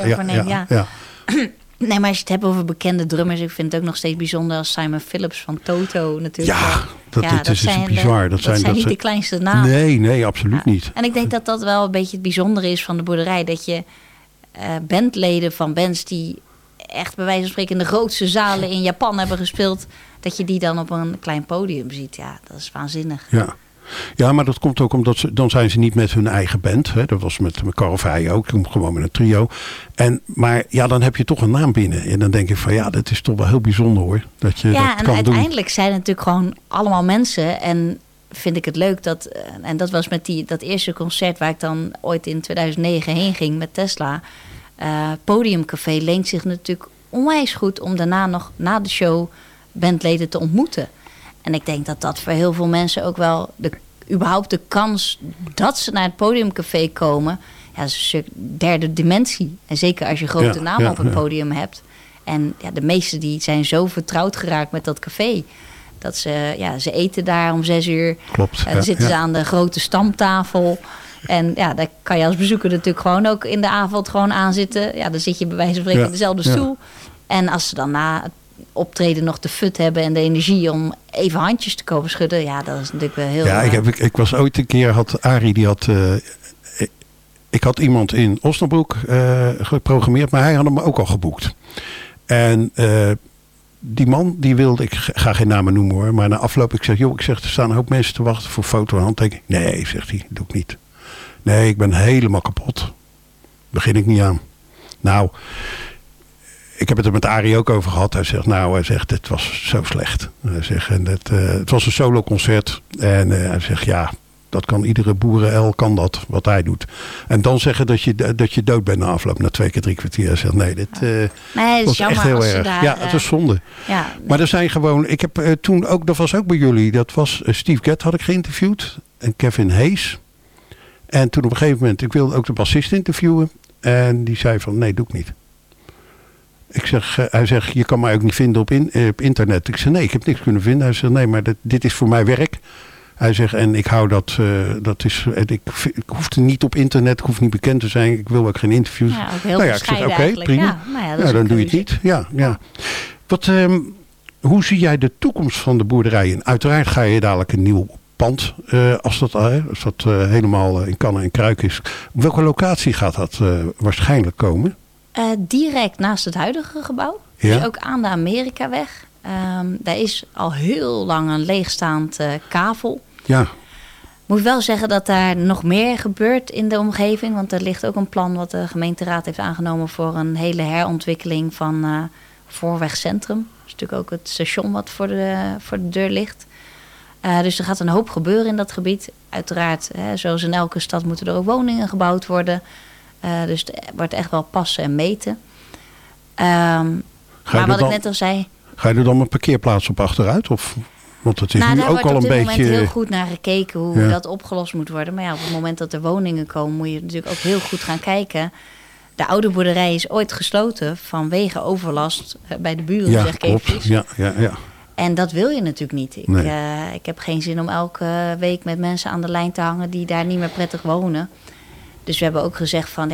Ja. Nee, maar als je het hebt over bekende drummers, ik vind het ook nog steeds bijzonder als Simon Phillips van Toto natuurlijk. Dat is bizar. Dat zijn niet de kleinste namen. Nee, absoluut niet. En ik denk dat dat wel een beetje het bijzondere is van de boerderij. Dat je bandleden van bands die echt bij wijze van spreken in de grootste zalen in Japan hebben gespeeld, dat je die dan op een klein podium ziet. Ja, dat is waanzinnig. Ja, maar dat komt ook omdat dan zijn ze niet met hun eigen band. Hè. Dat was met Carl Verheij ook, gewoon met een trio. Maar ja, dan heb je toch een naam binnen. En dan denk ik van ja, dat is toch wel heel bijzonder hoor. Dat je dat kan doen. Ja, en uiteindelijk zijn het natuurlijk gewoon allemaal mensen. En vind ik het leuk dat, en dat was met dat eerste concert waar ik dan ooit in 2009 heen ging met Tesla. Podiumcafé leent zich natuurlijk onwijs goed om daarna nog na de show bandleden te ontmoeten. En ik denk dat dat voor heel veel mensen ook wel überhaupt de kans dat ze naar het podiumcafé komen, ja, is een stuk derde dimensie. En zeker als je grote namen op het podium hebt. En ja, de meesten die zijn zo vertrouwd geraakt met dat café. Dat ze eten daar om 6 uur. Klopt. Dan zitten ze aan de grote stamtafel. En ja, daar kan je als bezoeker natuurlijk gewoon ook in de avond gewoon aan zitten. Ja, dan zit je bij wijze van spreken in dezelfde stoel. En als ze dan na het optreden nog de fut hebben en de energie om even handjes te komen schudden. Ja, dat is natuurlijk wel heel... Ja, ik was ooit een keer, ik had iemand in Osnabrück geprogrammeerd, maar hij had hem ook al geboekt. En die man, die wilde, ik ga geen namen noemen hoor, maar na afloop, ik zeg, er staan een hoop mensen te wachten voor foto en handtekening. Nee, zegt hij, doe ik niet. Nee, ik ben helemaal kapot. Begin ik niet aan. Nou, ik heb het er met Arie ook over gehad. Hij zegt, het was zo slecht. Hij zegt, het was een soloconcert. En hij zegt, ja, dat kan iedere boerenel, kan dat, wat hij doet. En dan zeggen dat je dood bent na afloop, na 2 keer 3 kwartier. Hij zegt, nee, dit was echt heel erg. Ja, het was zonde. Ja, nee. Maar er zijn gewoon, ik heb toen ook, dat was ook bij jullie, dat was Steve Gadd had ik geïnterviewd. En Kevin Hayes. En toen op een gegeven moment, ik wilde ook de bassist interviewen. En die zei van, nee, doe ik niet. Hij zegt, je kan mij ook niet vinden op internet. Ik zeg, nee, ik heb niks kunnen vinden. Hij zegt, nee, maar dit is voor mij werk. Hij zegt, en ik hou ik hoef niet op internet, ik hoef niet bekend te zijn. Ik wil ook geen interviews. Ja, ook heel ik zeg, oké, prima. Ja, dan doe je het niet. Ja. Hoe zie jij de toekomst van de boerderij in? Uiteraard ga je dadelijk een nieuw pand, als dat helemaal in kannen en kruik is. Op welke locatie gaat dat waarschijnlijk komen? Direct naast het huidige gebouw. Ja? Dus ook aan de Amerikaweg. Daar is al heel lang een leegstaand kavel. Ja. Moet wel zeggen dat daar nog meer gebeurt in de omgeving. Want er ligt ook een plan wat de gemeenteraad heeft aangenomen voor een hele herontwikkeling van Voorwegcentrum. Dat is natuurlijk ook het station wat voor de deur ligt. Dus er gaat een hoop gebeuren in dat gebied. Uiteraard, zoals in elke stad moeten er ook woningen gebouwd worden. Dus het wordt echt wel passen en meten. Maar wat ik net al zei... Ga je er dan een parkeerplaats op achteruit? Want het is nu ook al een beetje... Daar wordt op dit moment heel goed naar gekeken hoe dat opgelost moet worden. Maar ja, op het moment dat er woningen komen moet je natuurlijk ook heel goed gaan kijken. De oude boerderij is ooit gesloten vanwege overlast bij de buren, zeg ik eventjes. Ja. En dat wil je natuurlijk niet. Ik heb geen zin om elke week met mensen aan de lijn te hangen die daar niet meer prettig wonen. Dus we hebben ook gezegd van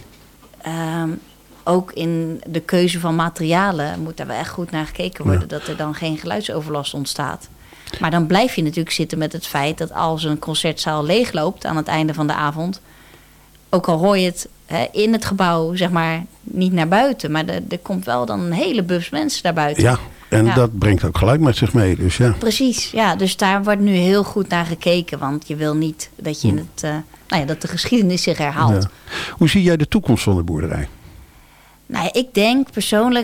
ook in de keuze van materialen moet daar wel echt goed naar gekeken worden. Dat er dan geen geluidsoverlast ontstaat. Maar dan blijf je natuurlijk zitten met het feit dat als een concertzaal leegloopt aan het einde van de avond, ook al hoor je het in het gebouw, zeg maar, niet naar buiten, maar er komt wel dan een hele bus mensen naar buiten. Ja. En dat brengt ook gelijk met zich mee. Dus ja. Precies, ja. Dus daar wordt nu heel goed naar gekeken. Want je wil niet dat je dat de geschiedenis zich herhaalt. Ja. Hoe zie jij de toekomst van de boerderij? Nou, ik denk persoonlijk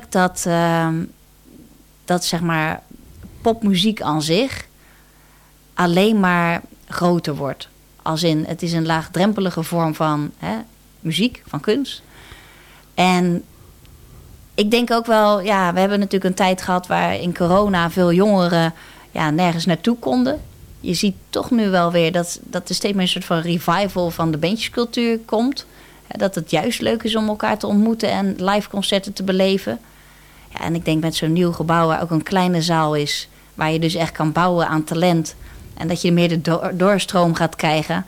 dat zeg maar popmuziek aan zich alleen maar groter wordt. Als in, het is een laagdrempelige vorm van muziek, van kunst. En ik denk ook wel, we hebben natuurlijk een tijd gehad waar in corona veel jongeren nergens naartoe konden. Je ziet toch nu wel weer dat er steeds meer een soort van revival van de bandjescultuur komt. Dat het juist leuk is om elkaar te ontmoeten en live concerten te beleven. Ja, en ik denk met zo'n nieuw gebouw waar ook een kleine zaal is, waar je dus echt kan bouwen aan talent. En dat je meer de doorstroom gaat krijgen.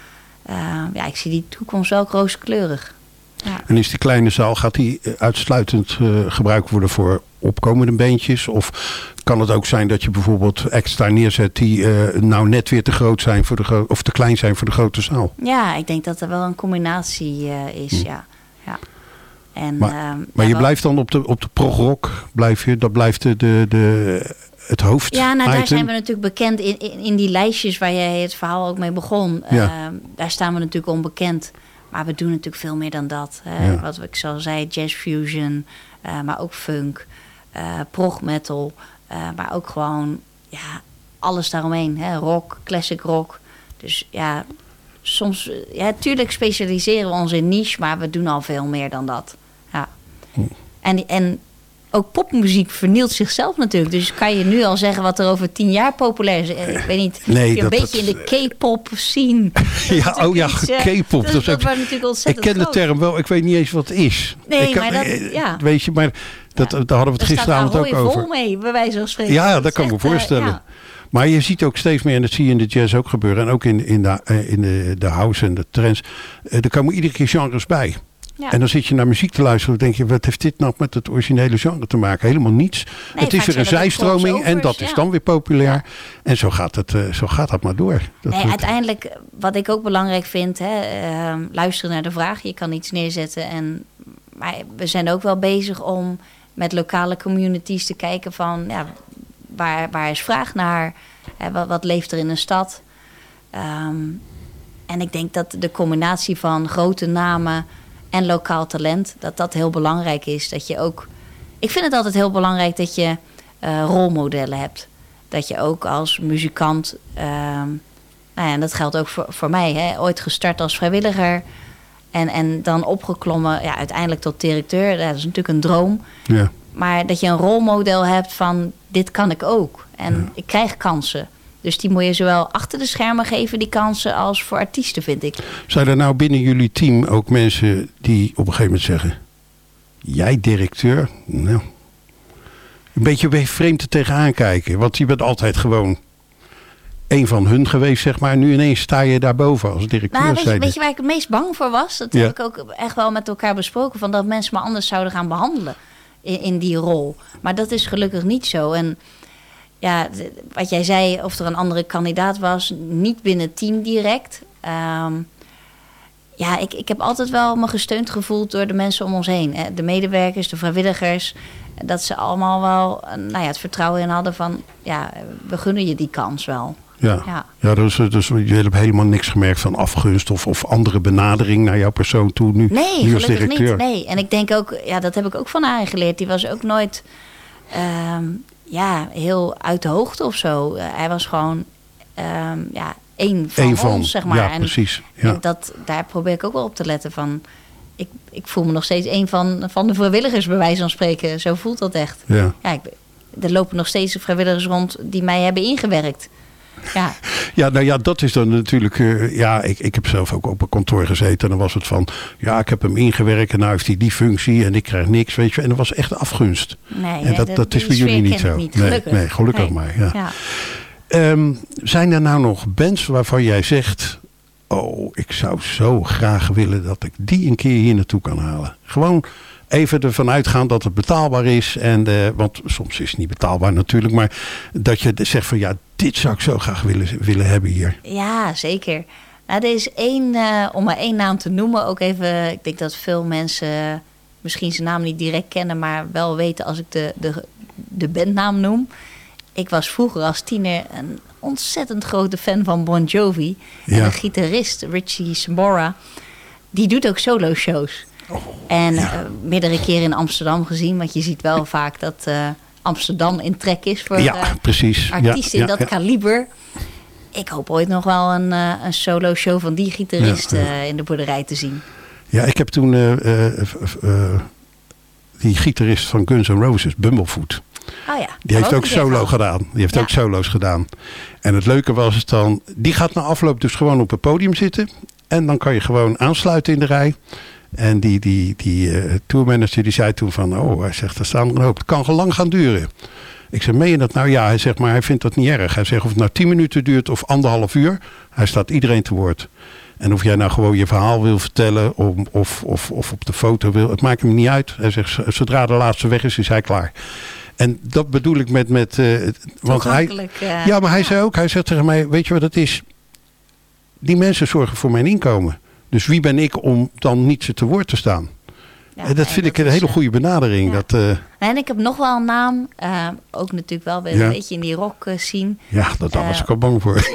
Ik zie die toekomst wel rooskleurig. Ja. En is die kleine zaal, gaat die uitsluitend gebruikt worden voor opkomende bandjes? Of kan het ook zijn dat je bijvoorbeeld extra neerzet die net weer te groot zijn of te klein zijn voor de grote zaal? Ja, ik denk dat er wel een combinatie is, ja. En, maar je blijft dan op de progrock, dat blijft het hoofd. Ja, daar zijn we natuurlijk bekend in die lijstjes waar jij het verhaal ook mee begon. Ja. Daar staan we natuurlijk onbekend. Maar we doen natuurlijk veel meer dan dat. Ja. Wat ik zo zei, jazz fusion, maar ook funk, prog metal. Maar ook gewoon alles daaromheen. Rock, classic rock. Dus soms, tuurlijk specialiseren we ons in niche, maar we doen al veel meer dan dat. Ja. En ook popmuziek vernielt zichzelf natuurlijk. Dus kan je nu al zeggen wat er over 10 jaar populair is. Ik weet niet, een beetje in de K-pop scene. K-pop. Dat wordt natuurlijk ontzettend Ik ken de term wel, ik weet niet eens wat het is. Nee, Weet je, maar daar hadden we het gisteravond ook over. Vol mee, bij wijze van spreken. Ja, dat kan ik me voorstellen. Maar je ziet ook steeds meer, en dat zie je in de jazz ook gebeuren, en ook in de house en de trance, er komen iedere keer genres bij. Ja. En dan zit je naar muziek te luisteren en denk je, wat heeft dit nou met het originele genre te maken? Helemaal niets. Nee, het is weer een zijstroming en dat is dan weer populair. Ja. En zo gaat dat maar door. Uiteindelijk, wat ik ook belangrijk vind, luisteren naar de vraag. Je kan iets neerzetten. Maar we zijn ook wel bezig om met lokale communities te kijken van, waar is vraag naar? Wat leeft er in een stad? En ik denk dat de combinatie van grote namen en lokaal talent, dat heel belangrijk is. Dat je ook, ik vind het altijd heel belangrijk dat je rolmodellen hebt. Dat je ook als muzikant, en dat geldt ook voor mij, ooit gestart als vrijwilliger en dan opgeklommen, uiteindelijk tot directeur. Dat is natuurlijk een droom. Ja. Maar dat je een rolmodel hebt van, dit kan ik ook. En ik krijg kansen. Dus die moet je zowel achter de schermen geven, die kansen, als voor artiesten, vind ik. Zijn er nou binnen jullie team ook mensen die op een gegeven moment zeggen, jij directeur? Nou, een beetje vreemd er tegenaan kijken. Want je bent altijd gewoon een van hun geweest, zeg maar. En nu ineens sta je daarboven als directeur. Weet je waar ik het meest bang voor was? Dat heb ik ook echt wel met elkaar besproken. Van dat mensen me anders zouden gaan behandelen in die rol. Maar dat is gelukkig niet zo. En wat jij zei, of er een andere kandidaat was, niet binnen het team direct. Ik heb altijd wel me gesteund gevoeld door de mensen om ons heen. De medewerkers, de vrijwilligers. Dat ze allemaal wel het vertrouwen in hadden van, we gunnen je die kans wel. Dus jullie hebben helemaal niks gemerkt van afgunst of andere benadering naar jouw persoon toe nu als directeur? Niet. Nee, en ik denk ook, dat heb ik ook van haar geleerd. Die was ook nooit heel uit de hoogte of zo. Hij was gewoon één van ons, zeg maar. Ja, precies. Ja. En daar probeer ik ook wel op te letten van. Ik voel me nog steeds een van de vrijwilligers, bij wijze van spreken. Zo voelt dat echt. Ja. Er lopen nog steeds vrijwilligers rond die mij hebben ingewerkt. Ja, dat is dan natuurlijk. Ik heb zelf ook op een kantoor gezeten. En dan was het van, ik heb hem ingewerkt en nou heeft hij die functie en ik krijg niks, weet je. En dat was echt afgunst. Nee, en dat is bij jullie niet zo. Nee, gelukkig maar. Ja. Zijn er nou nog bands waarvan jij zegt, ik zou zo graag willen dat ik die een keer hier naartoe kan halen? Gewoon even ervan uitgaan dat het betaalbaar is. Want soms is het niet betaalbaar natuurlijk. Maar dat je zegt van dit zou ik zo graag willen hebben hier. Ja, zeker. Nou, er is om maar één naam te noemen. Ook even, ik denk dat veel mensen misschien zijn naam niet direct kennen, maar wel weten als ik de bandnaam noem. Ik was vroeger als tiener een ontzettend grote fan van Bon Jovi. Ja. En de gitarist Richie Sambora, die doet ook solo shows. En meerdere keren in Amsterdam gezien, want je ziet wel vaak dat Amsterdam in trek is voor precies. artiesten in dat kaliber. Ik hoop ooit nog wel een solo show van die gitarist in de boerderij te zien. Ja, ik heb toen die gitarist van Guns N' Roses, Bumblefoot. Oh ja, Die heeft ook solo gedaan. Die heeft ook solo's gedaan. En het leuke was het dan, die gaat na afloop dus gewoon op het podium zitten. En dan kan je gewoon aansluiten in de rij. En die tourmanager die zei toen van, hij zegt, er staan er een hoop. Het kan lang gaan duren. Ik zeg, meen je dat nou? Ja, hij zegt, maar hij vindt dat niet erg. Hij zegt, of het nou 10 minuten duurt of 1,5 uur. Hij staat iedereen te woord. En of jij nou gewoon je verhaal wil vertellen of op de foto wil. Het maakt hem niet uit. Hij zegt, zodra de laatste weg is hij klaar. En dat bedoel ik met want hij, maar hij zei ook, hij zegt tegen mij, weet je wat het is? Die mensen zorgen voor mijn inkomen. Dus wie ben ik om dan niet ze te woord te staan? Ja, dat vind ik een hele goede benadering. Ja. En ik heb nog wel een naam. Ook natuurlijk wel weer een beetje in die rock scene. Ja, daar was ik al bang voor.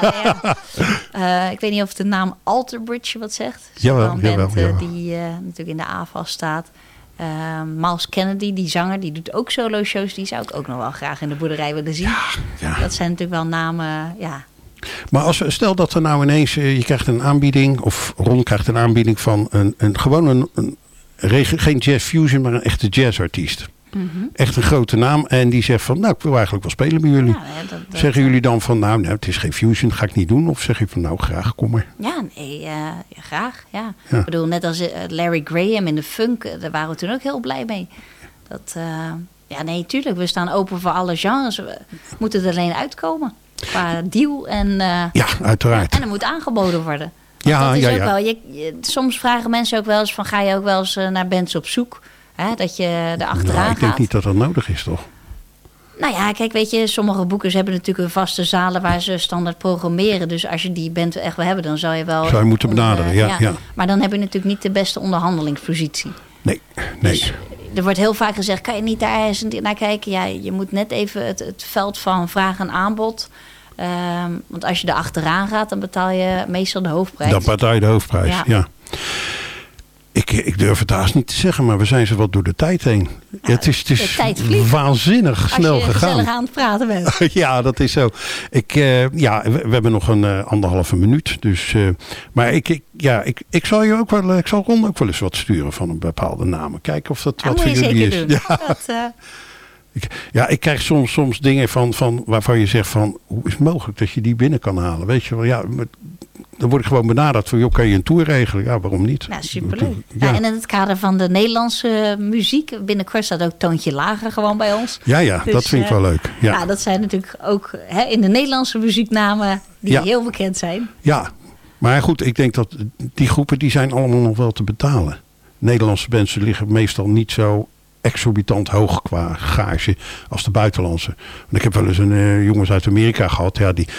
Ik weet niet of de naam Alter Bridge wat zegt. Jawel. Die natuurlijk in de AFAS staat. Miles Kennedy, die zanger, die doet ook solo shows. Die zou ik ook nog wel graag in de boerderij willen zien. Ja. Dat zijn natuurlijk wel namen, Maar stel dat er nou ineens, je krijgt een aanbieding, of Ron krijgt een aanbieding van geen jazz fusion, maar een echte jazzartiest. Mm-hmm. Echt een grote naam. En die zegt van, nou, ik wil eigenlijk wel spelen met jullie. Zeggen jullie dan van, nou, het is geen fusion, dat ga ik niet doen? Of zeg je van, nou, graag, kom maar. Ja, nee, graag, ja. Ik bedoel, net als Larry Graham in de funk, daar waren we toen ook heel blij mee. Tuurlijk, we staan open voor alle genres. We moeten er alleen uitkomen. Qua deal en... ja, uiteraard. En er moet aangeboden worden. Wel, soms vragen mensen ook wel eens van, ga je ook wel eens naar bands op zoek? Hè, dat je er achteraan gaat. Ik denk niet dat dat nodig is, toch? Nou ja, kijk, weet je, sommige boekers hebben natuurlijk een vaste zalen waar ze standaard programmeren. Dus als je die band echt wil hebben, dan zou je wel... Zou je moeten benaderen, ja. Maar dan heb je natuurlijk niet de beste onderhandelingspositie. Nee. Dus er wordt heel vaak gezegd, kan je niet daar eens naar kijken? Ja, je moet net even het veld van vraag en aanbod... want als je er achteraan gaat, dan betaal je meestal de hoofdprijs. Dan betaal je de hoofdprijs, ja. Ik durf het haast niet te zeggen, maar we zijn zo wat door de tijd heen. Ja, het is waanzinnig snel gegaan. Als je gezellig aan het praten bent. Ja, dat is zo. We hebben nog een 1,5 minuut. Dus, maar ik zal je ook wel, ik zal Ron ook wel eens wat sturen van een bepaalde namen. Kijken of dat wat voor jullie is. Doen. Ja. Ik krijg soms dingen van waarvan je zegt van, hoe is het mogelijk dat je die binnen kan halen? Weet je wel, dan word ik gewoon benaderd van, joh, kan je een tour regelen? Ja, waarom niet? Nou, superleuk. Ja. En in het kader van de Nederlandse muziek, binnenkort staat ook Toontje Lager gewoon bij ons. Ja, dus, dat vind ik wel leuk. Ja, dat zijn natuurlijk ook in de Nederlandse muzieknamen die heel bekend zijn. Ja, maar goed, ik denk dat die groepen, die zijn allemaal nog wel te betalen. Nederlandse bands liggen meestal niet zo exorbitant hoog qua gage als de buitenlandse. Want ik heb wel eens een jongens uit Amerika gehad,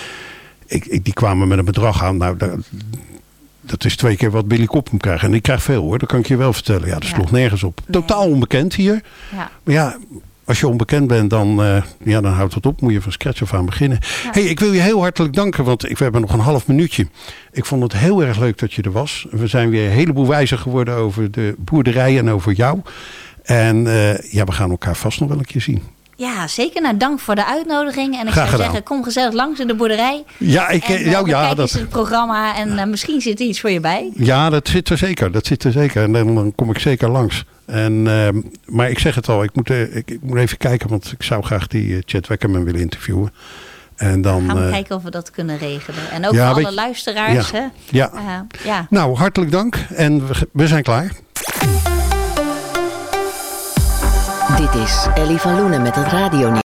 die kwamen met een bedrag aan. Nou, dat is 2 keer wat Billy Cobham krijgt. En die krijgt veel, hoor. Dat kan ik je wel vertellen. Ja, dat sloeg nergens op. Nee. Totaal onbekend hier. Ja. Maar ja, als je onbekend bent, dan houdt het op. Moet je van scratch af aan beginnen. Ja. Hey, ik wil je heel hartelijk danken, want we hebben nog een half minuutje. Ik vond het heel erg leuk dat je er was. We zijn weer een heleboel wijzer geworden over de boerderij en over jou. En we gaan elkaar vast nog wel een keer zien. Ja, zeker. Nou, dank voor de uitnodiging. En ik zou zeggen, kom gezellig langs in de boerderij. Ja, kijk eens het programma en misschien zit er iets voor je bij. Ja, dat zit er zeker. En dan kom ik zeker langs. Maar ik zeg het al, ik moet even kijken, want ik zou graag die Chet Weckerman willen interviewen. En dan gaan we kijken of we dat kunnen regelen. En ook voor alle luisteraars. Ja. Nou, hartelijk dank. En we zijn klaar. Dit is Ellie van Loenen met het radionieuws.